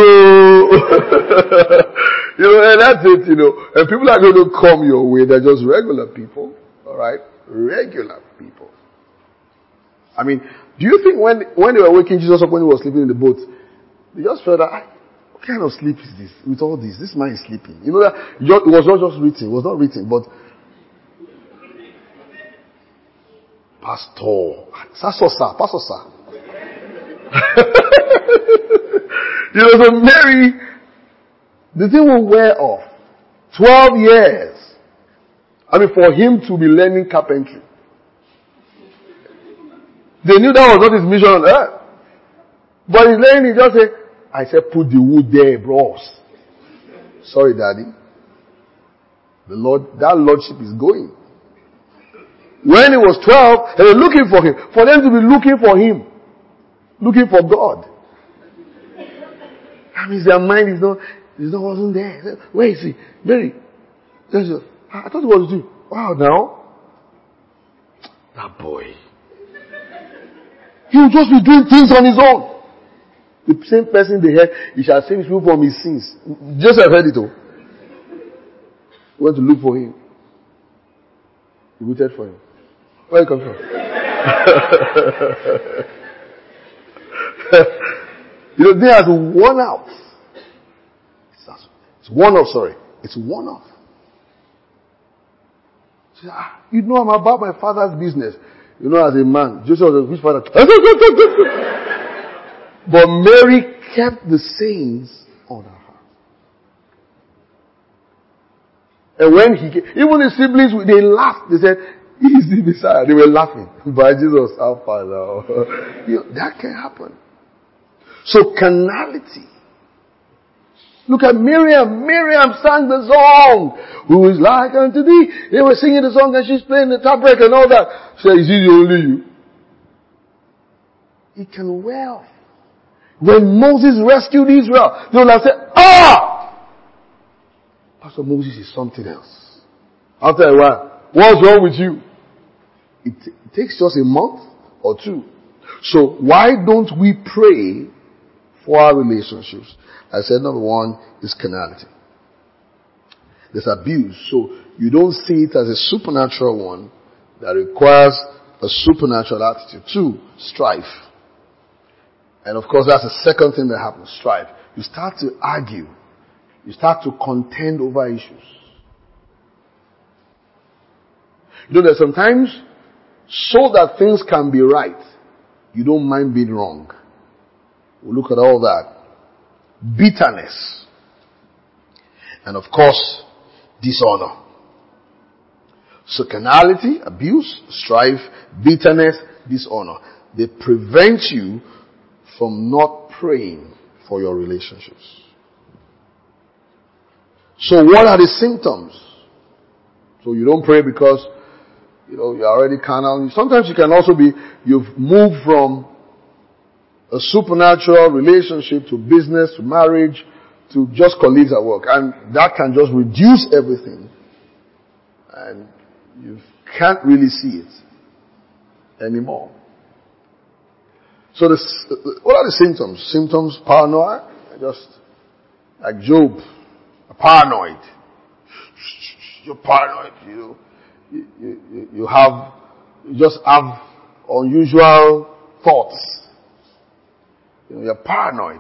You know, and that's it, you know. And people are going to come your way. They're just regular people. Alright? Regular people. I mean, do you think when, when they were waking Jesus up when he was sleeping in the boat, they just felt that, what kind of sleep is this? With all this, this man is sleeping. You know that, it was not just written, it was not written, but Pastor, Pastor sir, Pastor sir. You know, so Mary, the thing will wear off. Twelve years. I mean, for him to be learning carpentry. They knew that was not his mission on earth. But he's learning, he just said, I said, put the wood there, bros. Sorry, daddy. The Lord, that lordship is going. When he was twelve, they were looking for him. For them to be looking for him. Looking for God. That means their mind is not, is not wasn't there. Where is he? Mary. I thought it was you. Wow, now. That boy. He will just be doing things on his own. The same person they heard, he shall save his people from his sins. Joseph heard it all. Went to look for him. He waited for him. Where you come from? You know, they have worn out. It's worn off, sorry. It's worn off. So, ah, you know I'm about my father's business. You know, as a man, Joseph was which father? But Mary kept the sayings on her heart. And when he came, even the siblings, they laughed. They said, he is the Messiah. They were laughing. But Jesus, how far now? You know, that can happen. So carnality. Look at Miriam. Miriam sang the song. Who is like unto thee? They were singing the song and she's playing the tabret and all that. She said, is it only you? It can well. When Moses rescued Israel, they would have said, ah! Pastor Moses is something else. After a while, what's wrong with you? It, t- it takes just a month or two. So why don't we pray for our relationships? I said number one is carnality. There's abuse. So you don't see it as a supernatural one that requires a supernatural attitude. Two, strife. And of course that's the second thing that happens, strife. You start to argue. You start to contend over issues. You know that sometimes, so that things can be right, you don't mind being wrong. We'll look at all that. Bitterness. And of course, dishonor. So carnality, abuse, strife, bitterness, dishonor. They prevent you from not praying for your relationships. So what are the symptoms? So you don't pray because, you know, you're already carnal. Sometimes you can also be, you've moved from a supernatural relationship to business, to marriage, to just colleagues at work. And that can just reduce everything. And you can't really see it anymore. So the, what are the symptoms? Symptoms, paranoia, just like Job, paranoid. You're paranoid, you know. You, you, you have, you just have unusual thoughts. You know, you're paranoid.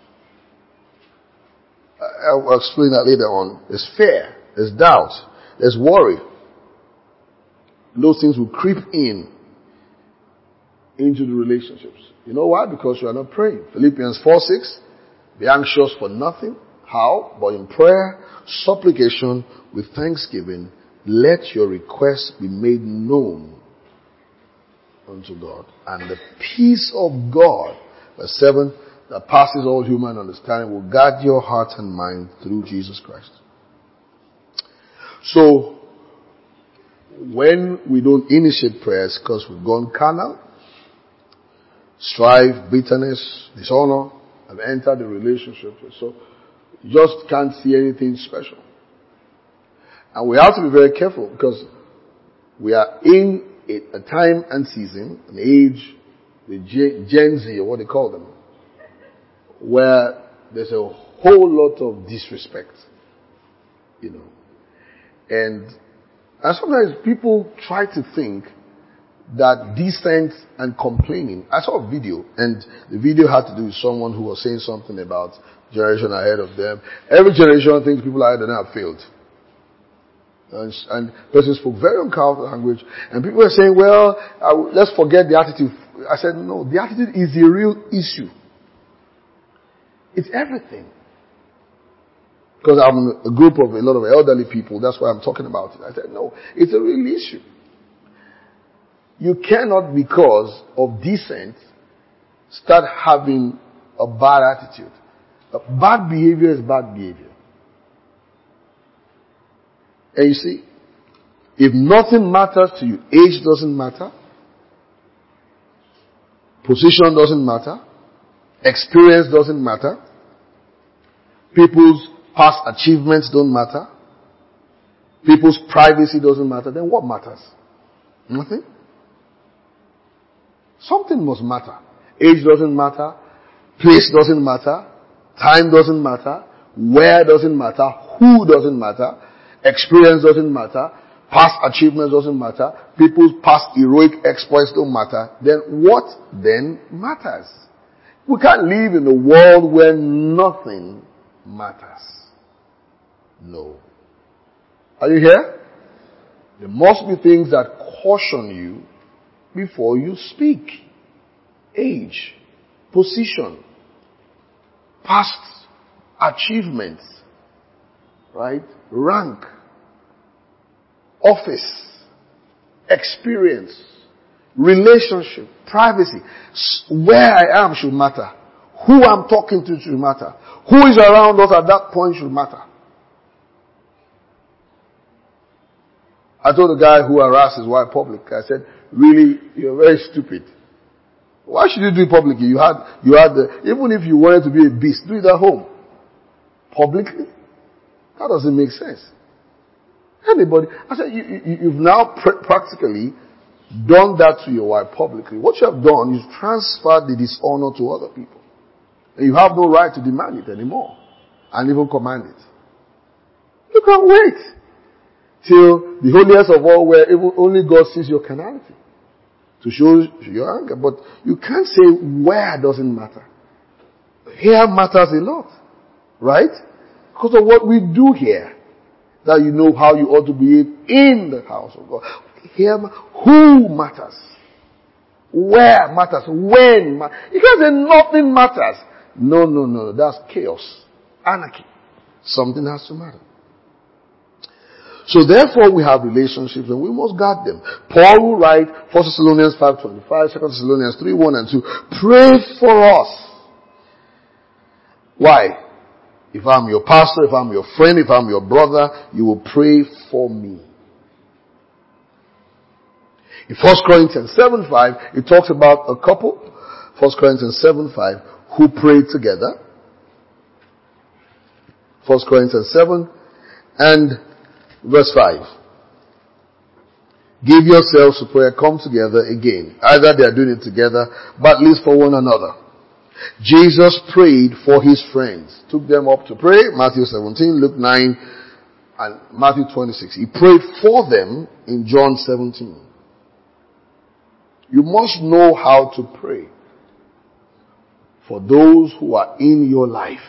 I'll explain that later on. There's fear, there's doubt, there's worry. Those things will creep in into the relationships. You know why? Because you are not praying. Philippians four six, be anxious for nothing. How? But in prayer, supplication, with thanksgiving, let your requests be made known unto God. And the peace of God, verse seven, that passes all human understanding, will guard your heart and mind through Jesus Christ. So, when we don't initiate prayers because we've gone carnal, strife, bitterness, dishonor have entered the relationship. So, you just can't see anything special. And we have to be very careful because we are in a time and season, an age, the Gen Z, or what they call them, where there's a whole lot of disrespect, you know. And, and sometimes people try to think that dissent and complaining. I saw a video, and the video had to do with someone who was saying something about generation ahead of them. Every generation thinks people ahead of them have failed. And, and person spoke very uncouth language, and people were saying, well, uh, let's forget the attitude. I said, no, the attitude is the real issue. It's everything. Because I'm in a group of a lot of elderly people, that's why I'm talking about it. I said, no, it's a real issue. You cannot, because of dissent, start having a bad attitude. A bad behavior is bad behavior. And you see, If nothing matters to you, age doesn't matter, position doesn't matter, experience doesn't matter, people's past achievements don't matter, people's privacy doesn't matter, then what matters? Nothing. Something must matter. Age doesn't matter, place doesn't matter, time doesn't matter, where doesn't matter, who doesn't matter, experience doesn't matter, past achievements doesn't matter, people's past heroic exploits don't matter. Then what then matters? We can't live in a world where nothing matters. No. Are you here? There must be things that caution you before you speak. Age, position, past achievements, right? Rank, office, experience, relationship, privacy. Where I am should matter. Who I'm talking to should matter. Who is around us at that point should matter. I told the guy who harassed his wife publicly, I said, really, you're very stupid. Why should you do it publicly? You had, you had the, even if you wanted to be a beast, do it at home. Publicly? That doesn't make sense. Anybody, I said, you, you, you've now pr- practically done that to your wife publicly. What you have done is transferred the dishonor to other people. And you have no right to demand it anymore. And even command it. You can't wait till the holiest of all where even only God sees your carnality. To show your anger. But you can't say where doesn't matter. Here matters a lot. Right? Because of what we do here. That you know how you ought to behave in the house of God. Here, who matters? Where matters? When matters? You can't say nothing matters. No, no, no. That's chaos. Anarchy. Something has to matter. So therefore we have relationships and we must guard them. Paul will write First Thessalonians five twenty-five, Second Thessalonians three one and two. Pray for us. Why? If I'm your pastor, if I'm your friend, if I'm your brother, you will pray for me. In First Corinthians seven five, it talks about a couple, First Corinthians seven five, who prayed together. First Corinthians seven and verse five. Give yourselves to prayer, come together again. Either they are doing it together, but at least for one another. Jesus prayed for his friends. Took them up to pray. Matthew seventeen, Luke nine, and Matthew twenty-six. He prayed for them in John seventeen. You must know how to pray for those who are in your life.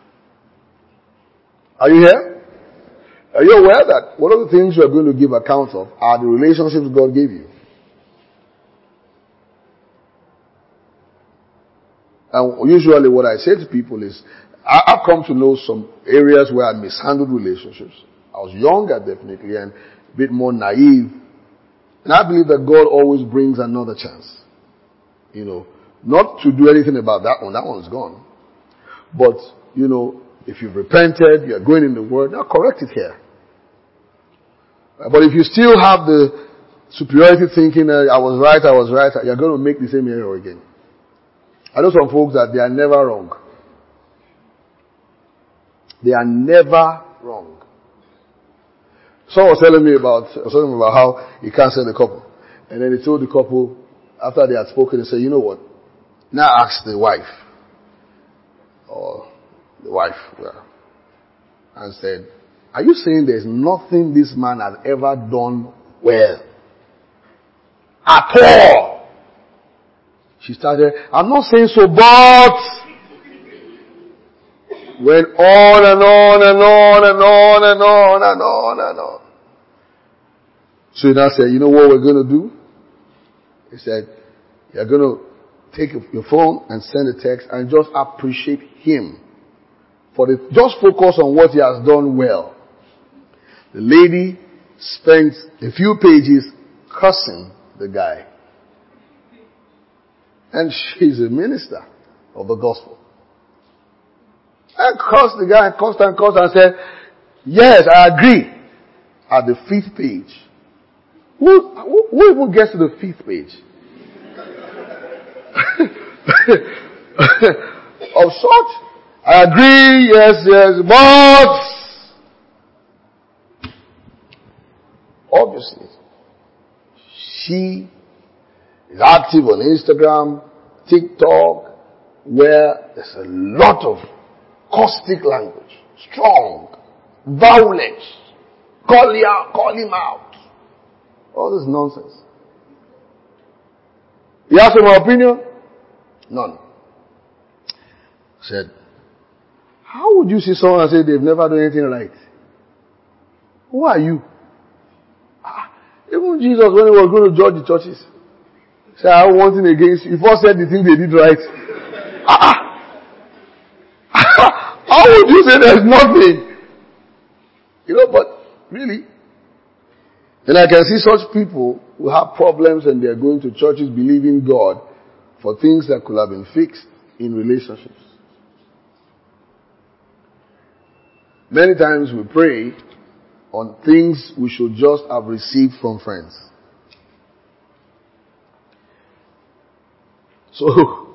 Are you here? Are you aware that one of the things you are going to give account of are the relationships God gave you? And usually what I say to people is, I've come to know some areas where I mishandled relationships. I was younger, definitely, and a bit more naive. And I believe that God always brings another chance. You know, not to do anything about that one. That one's gone. But, you know, if you've repented, you're going in the Word, now correct it here. But if you still have the superiority thinking, uh, I was right, I was right, you're going to make the same error again. I know some folks that they are never wrong. They are never wrong. Someone was telling me about, was telling me about how he canceled the couple. And then he told the couple, after they had spoken, he said, you know what? Now ask the wife. Or the wife. Well, and said, are you saying there's nothing this man has ever done well? At all. She started, I'm not saying so, but went on and on and on and on and on and on and on. So he now said, you know what we're going to do? He said, you're going to take your phone and send a text and just appreciate him. For the, just focus on what he has done well. The lady spent a few pages cussing the guy. And she's a minister of the gospel. And cursed the guy, cursed and cursed and said, yes, I agree. At the fifth page, Who, who, who even gets to the fifth page? Of such, I agree, yes, yes, but obviously, she is active on Instagram, TikTok, where there's a lot of caustic language, strong, violence, call him out, call him out. All this nonsense. You have some opinion? None. I said, how would you see someone and say they've never done anything right? Who are you? Ah, even Jesus, when he was going to judge the churches, said, I have one thing against you. He first said the thing they did right. Ah, how would you say there's nothing? You know, but really, and I can see such people who have problems and they're going to churches believing God for things that could have been fixed in relationships. Many times we pray on things we should just have received from friends. So,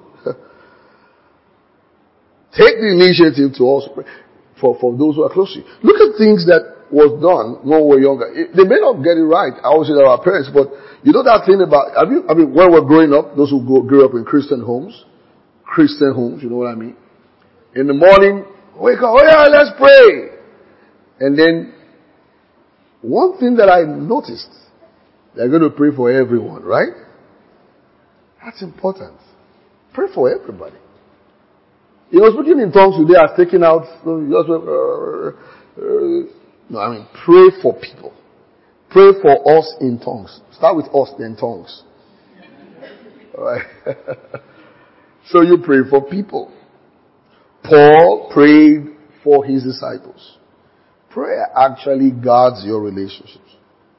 take the initiative to also pray for, for those who are close to you. Look at things that was done when we were younger. It, they may not get it right. I always say that our parents, but you know that thing about, have you, I mean, when we're growing up, those who go, grew up in Christian homes, Christian homes, you know what I mean? In the morning, wake up, oh yeah, let's pray. And then, one thing that I noticed, they're going to pray for everyone, right? That's important. Pray for everybody. You know, speaking in tongues today has taken out, just, uh, uh, no, I mean, pray for people. Pray for us in tongues. Start with us, then tongues. Alright. So you pray for people. Paul prayed for his disciples. Prayer actually guards your relationships.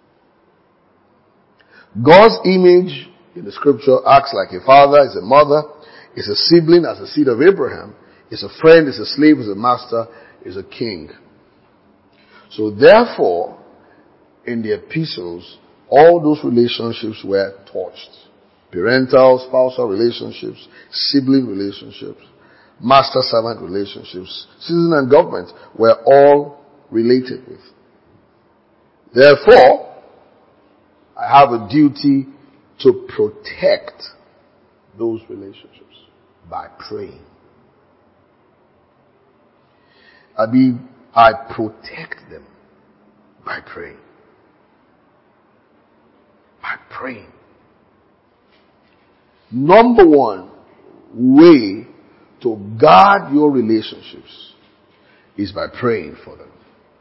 God's image in the scripture acts like a father, is a mother, is a sibling, as a seed of Abraham, is a friend, is a slave, is a master, is a king. So therefore, in the epistles, all those relationships were touched. Parental, spousal relationships, sibling relationships, master-servant relationships, citizen and government were all related with. Therefore, I have a duty to protect those relationships by praying. I mean, I protect them by praying. By praying. Number one way to guard your relationships is by praying for them.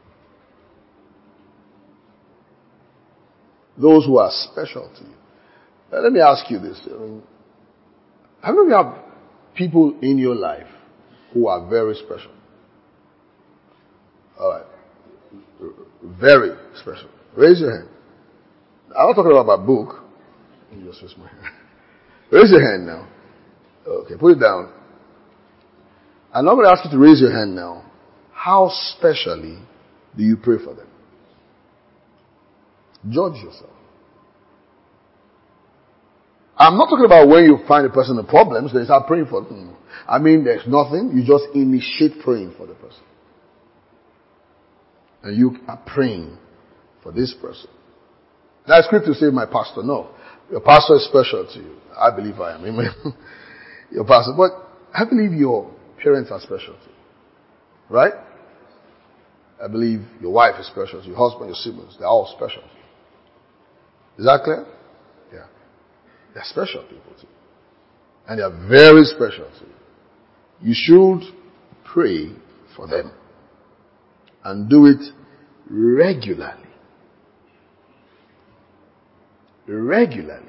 Those who are special to you. Now, let me ask you this. I mean, how many of you have people in your life who are very special? Alright. Very special. Raise your hand. I'm not talking about my book. Let me just raise my hand. Raise your hand now. Okay, put it down. I'm not going to ask you to raise your hand now. How specially do you pray for them? Judge yourself. I'm not talking about when you find a person in problems, then start praying for them. I mean, there's nothing. You just initiate praying for the person. And you are praying for this person. Now it's quick to say my pastor. No. Your pastor is special to you. I believe I am. Amen. Your pastor. But I believe your parents are special to you. Right? I believe your wife is special to you. Your husband, your siblings. They're all special to you. Is that clear? Yeah. They're special people to you. And they are very special to you. You should pray for them. And do it regularly. Regularly.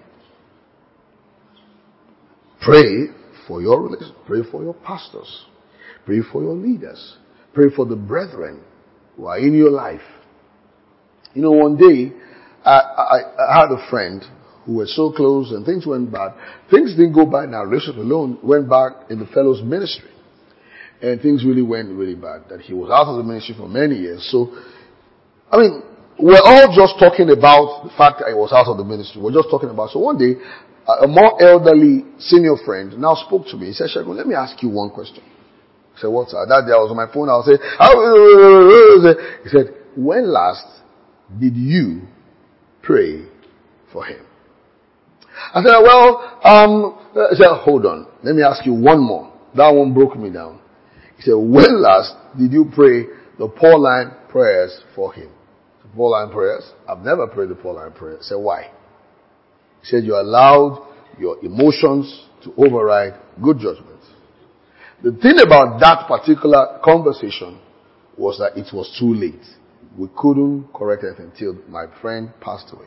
Pray for your relations. Pray for your pastors. Pray for your leaders. Pray for the brethren who are in your life. You know, one day, I, I, I had a friend who was so close and things went bad. Things didn't go bad in our relationship alone. Went back in the fellow's ministry. And things really went really bad. That he was out of the ministry for many years. So, I mean, we're all just talking about the fact that I was out of the ministry. We're just talking about. So one day, a more elderly senior friend now spoke to me. He said, Shegun, let me ask you one question. I said, what's that? That day I was on my phone. I was saying, he said, when last did you pray for him? I said, well, um, I said, hold on. Let me ask you one more. That one broke me down. He said, when last did you pray the Pauline prayers for him? The Pauline prayers? I've never prayed the Pauline prayers. I said, why? He said, you allowed your emotions to override good judgment. The thing about that particular conversation was that it was too late. We couldn't correct it until my friend passed away.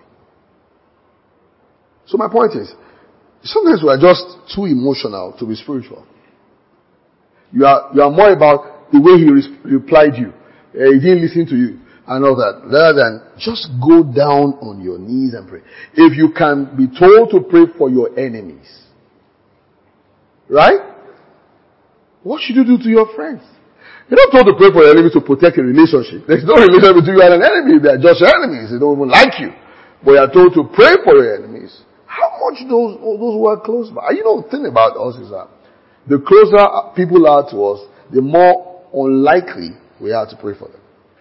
So my point is, sometimes we are just too emotional to be spiritual. You are, you are more about the way he re- replied you. Uh, he didn't listen to you and all that. Rather than just go down on your knees and pray. If you can be told to pray for your enemies, right? What should you do to your friends? You're not told to pray for your enemies to protect a relationship. There's no relationship between you and an enemy. They're just your enemies. They don't even like you. But you're told to pray for your enemies. How much those, those who are close by? You know, the thing about us is that the closer people are to us, the more unlikely we are to pray for them.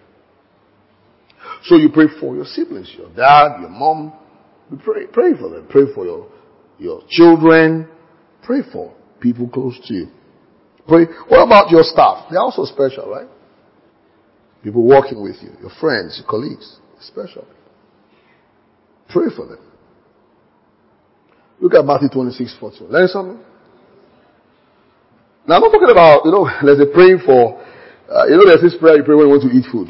So you pray for your siblings, your dad, your mom. You pray, pray for them. Pray for your, your children. Pray for people close to you. Pray. What about your staff? They're also special, right? People working with you, your friends, your colleagues, special. Pray for them. Look at Matthew twenty-six forty-one. Learn something? Now I'm not talking about, you know, there's a praying for, uh, you know, there's this prayer you pray when you want to eat food.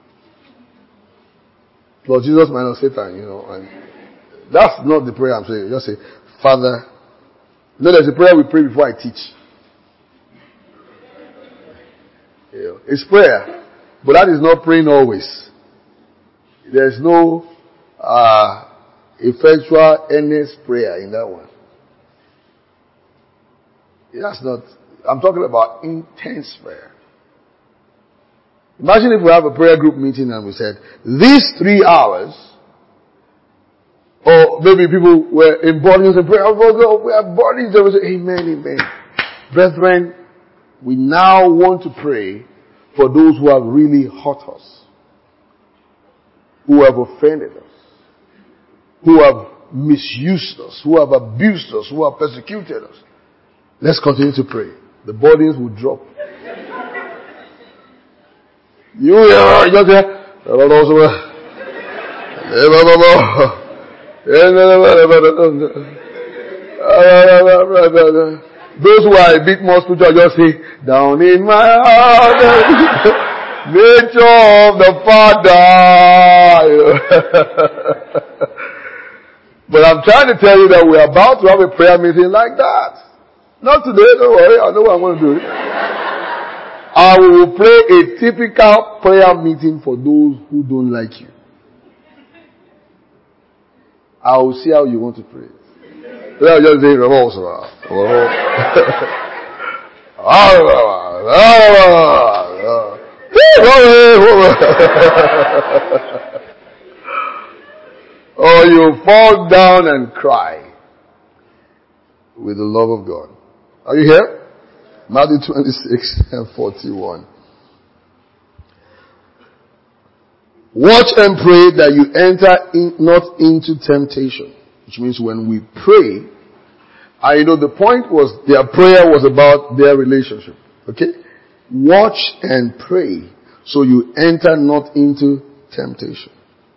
Lord Jesus minus Satan, you know, and that's not the prayer I'm saying. Just say, Father, you know, there's a prayer we pray before I teach. You know, it's prayer, but that is not praying always. There's no uh, effectual, earnest prayer in that one. That's not. I'm talking about intense prayer. Imagine if we have a prayer group meeting and we said, these three hours, or maybe people were in bodies and prayer, oh, we have bodies, they will say, amen, amen. Brethren, we now want to pray for those who have really hurt us, who have offended us, who have misused us, who have abused us, who have persecuted us. Let's continue to pray. The bodies will drop. You are just there. Those who are a bit more spiritual just say, down in my heart, nature of the Father. But I'm trying to tell you that we're about to have a prayer meeting like that. Not today, don't worry, I know what I'm going to do. I will pray a typical prayer meeting for those who don't like you. I will see how you want to pray. I'll just say, or you fall down and cry with the love of God. Are you here? Matthew twenty-six and forty-one. Watch and pray that you enter in, not into temptation. Which means when we pray, I know the point was their prayer was about their relationship. Okay? Watch and pray so you enter not into temptation.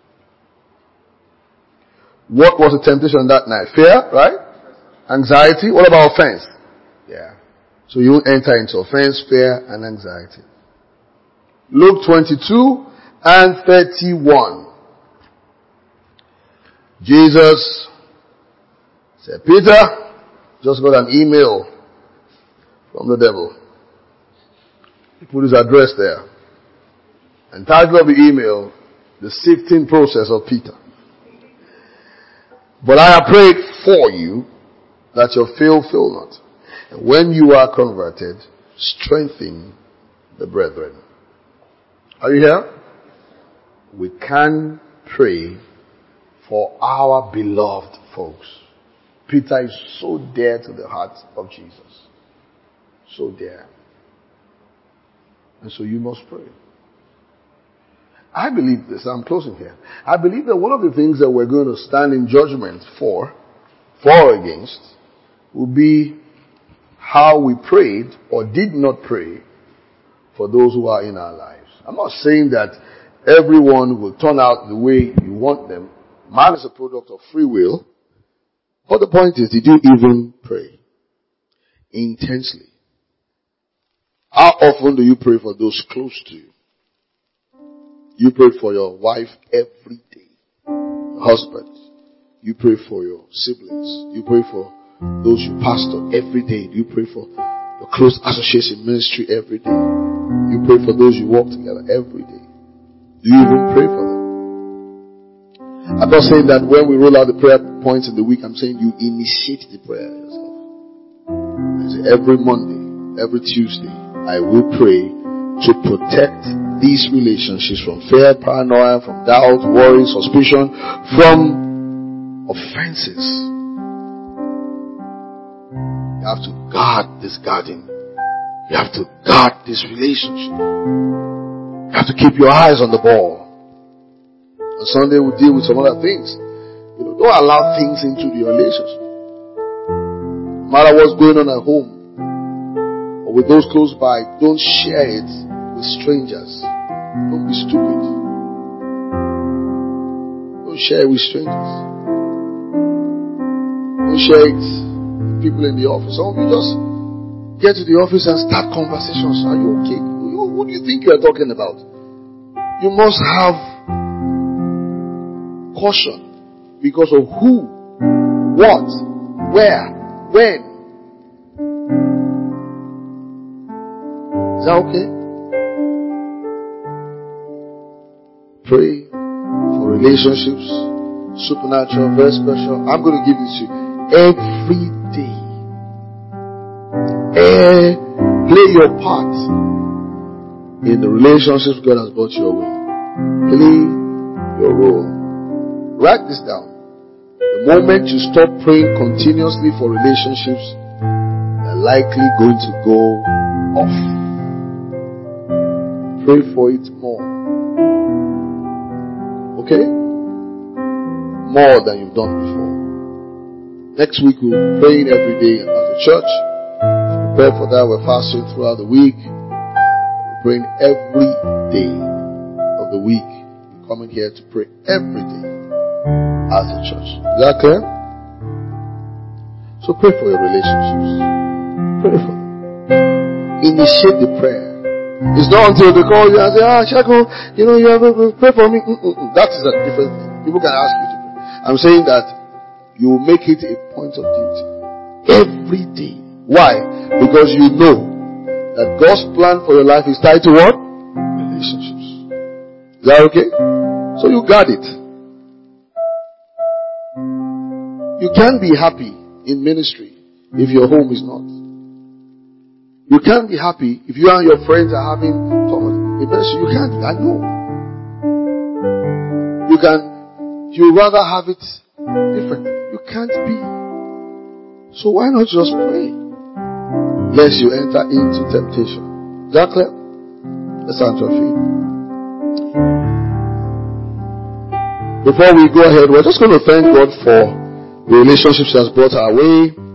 What was the temptation that night? Fear, right? Anxiety. What about offense? Yeah. So you won't enter into offense, fear, and anxiety. Luke twenty-two and thirty-one. Jesus said, Peter, just got an email from the devil. He put his address there. And title of the email, the sifting process of Peter. But I have prayed for you that your fail fail not. And when you are converted, strengthen the brethren. Are you here? we can pray for our beloved folks. Peter is so dear to the heart of Jesus. So dear. And so you must pray. I believe this. I'm closing here. I believe that one of the things that we're going to stand in judgment for, for or against, will be how we prayed or did not pray for those who are in our lives. I'm not saying that everyone will turn out the way you want them. Man is a product of free will. But the point is, did you even pray intensely? How often do you pray for those close to you? You pray for your wife every day. Your husband. You pray for your siblings. You pray for those you pastor every day. You pray for your close associates in ministry every day. You pray for those you walk together every day. Do you even pray for them? I'm not saying that when we roll out the prayer points in the week, I'm saying you initiate the prayer yourself. I say every Monday, every Tuesday, I will pray to protect these relationships from fear, paranoia, from doubt, worry, suspicion, from offenses. You have to guard this garden. You have to guard this relationship. You have to keep your eyes on the ball. On Sunday we'll deal with some other things. You know, don't allow things into the relationship. No matter what's going on at home or with those close by, don't share it with strangers. Don't be stupid. Don't share it with strangers. Don't share it with people in the office. Some of you just get to the office and start conversations. Are you okay? Who do you think you are talking about? You must have caution because of who, what, where, when. Is that okay? Pray for relationships, supernatural, very special. I'm going to give this to you every day. Eh, play your part in the relationships God has brought your way. Play your role. Write this down. The moment you stop praying continuously for relationships, they're likely going to go off. Pray for it more. Okay? More than you've done before. Next week we'll be praying every day at the church. Prepare for that. We're fasting throughout the week. We're praying every day of the week. We're coming here to pray every day as a church. Is that clear? So pray for your relationships. Pray for them. Initiate the prayer. It's not until they call you and say, ah, Shako, you know, you have to pray for me. Mm-mm-mm. That is a different thing. People can ask you to pray. I'm saying that you will make it a point of duty every day. Why? Because you know that God's plan for your life is tied to what? Relationships. Is that okay? So you guard it. You can't be happy in ministry if your home is not. You can't be happy if you and your friends are having Thomas. You can't. I know. You can. You rather have it different. You can't be. So why not just pray? Lest you enter into temptation. Is that clear? Let's stand to our feet. Before we go ahead, we're just going to thank God for the relationships He has brought our way.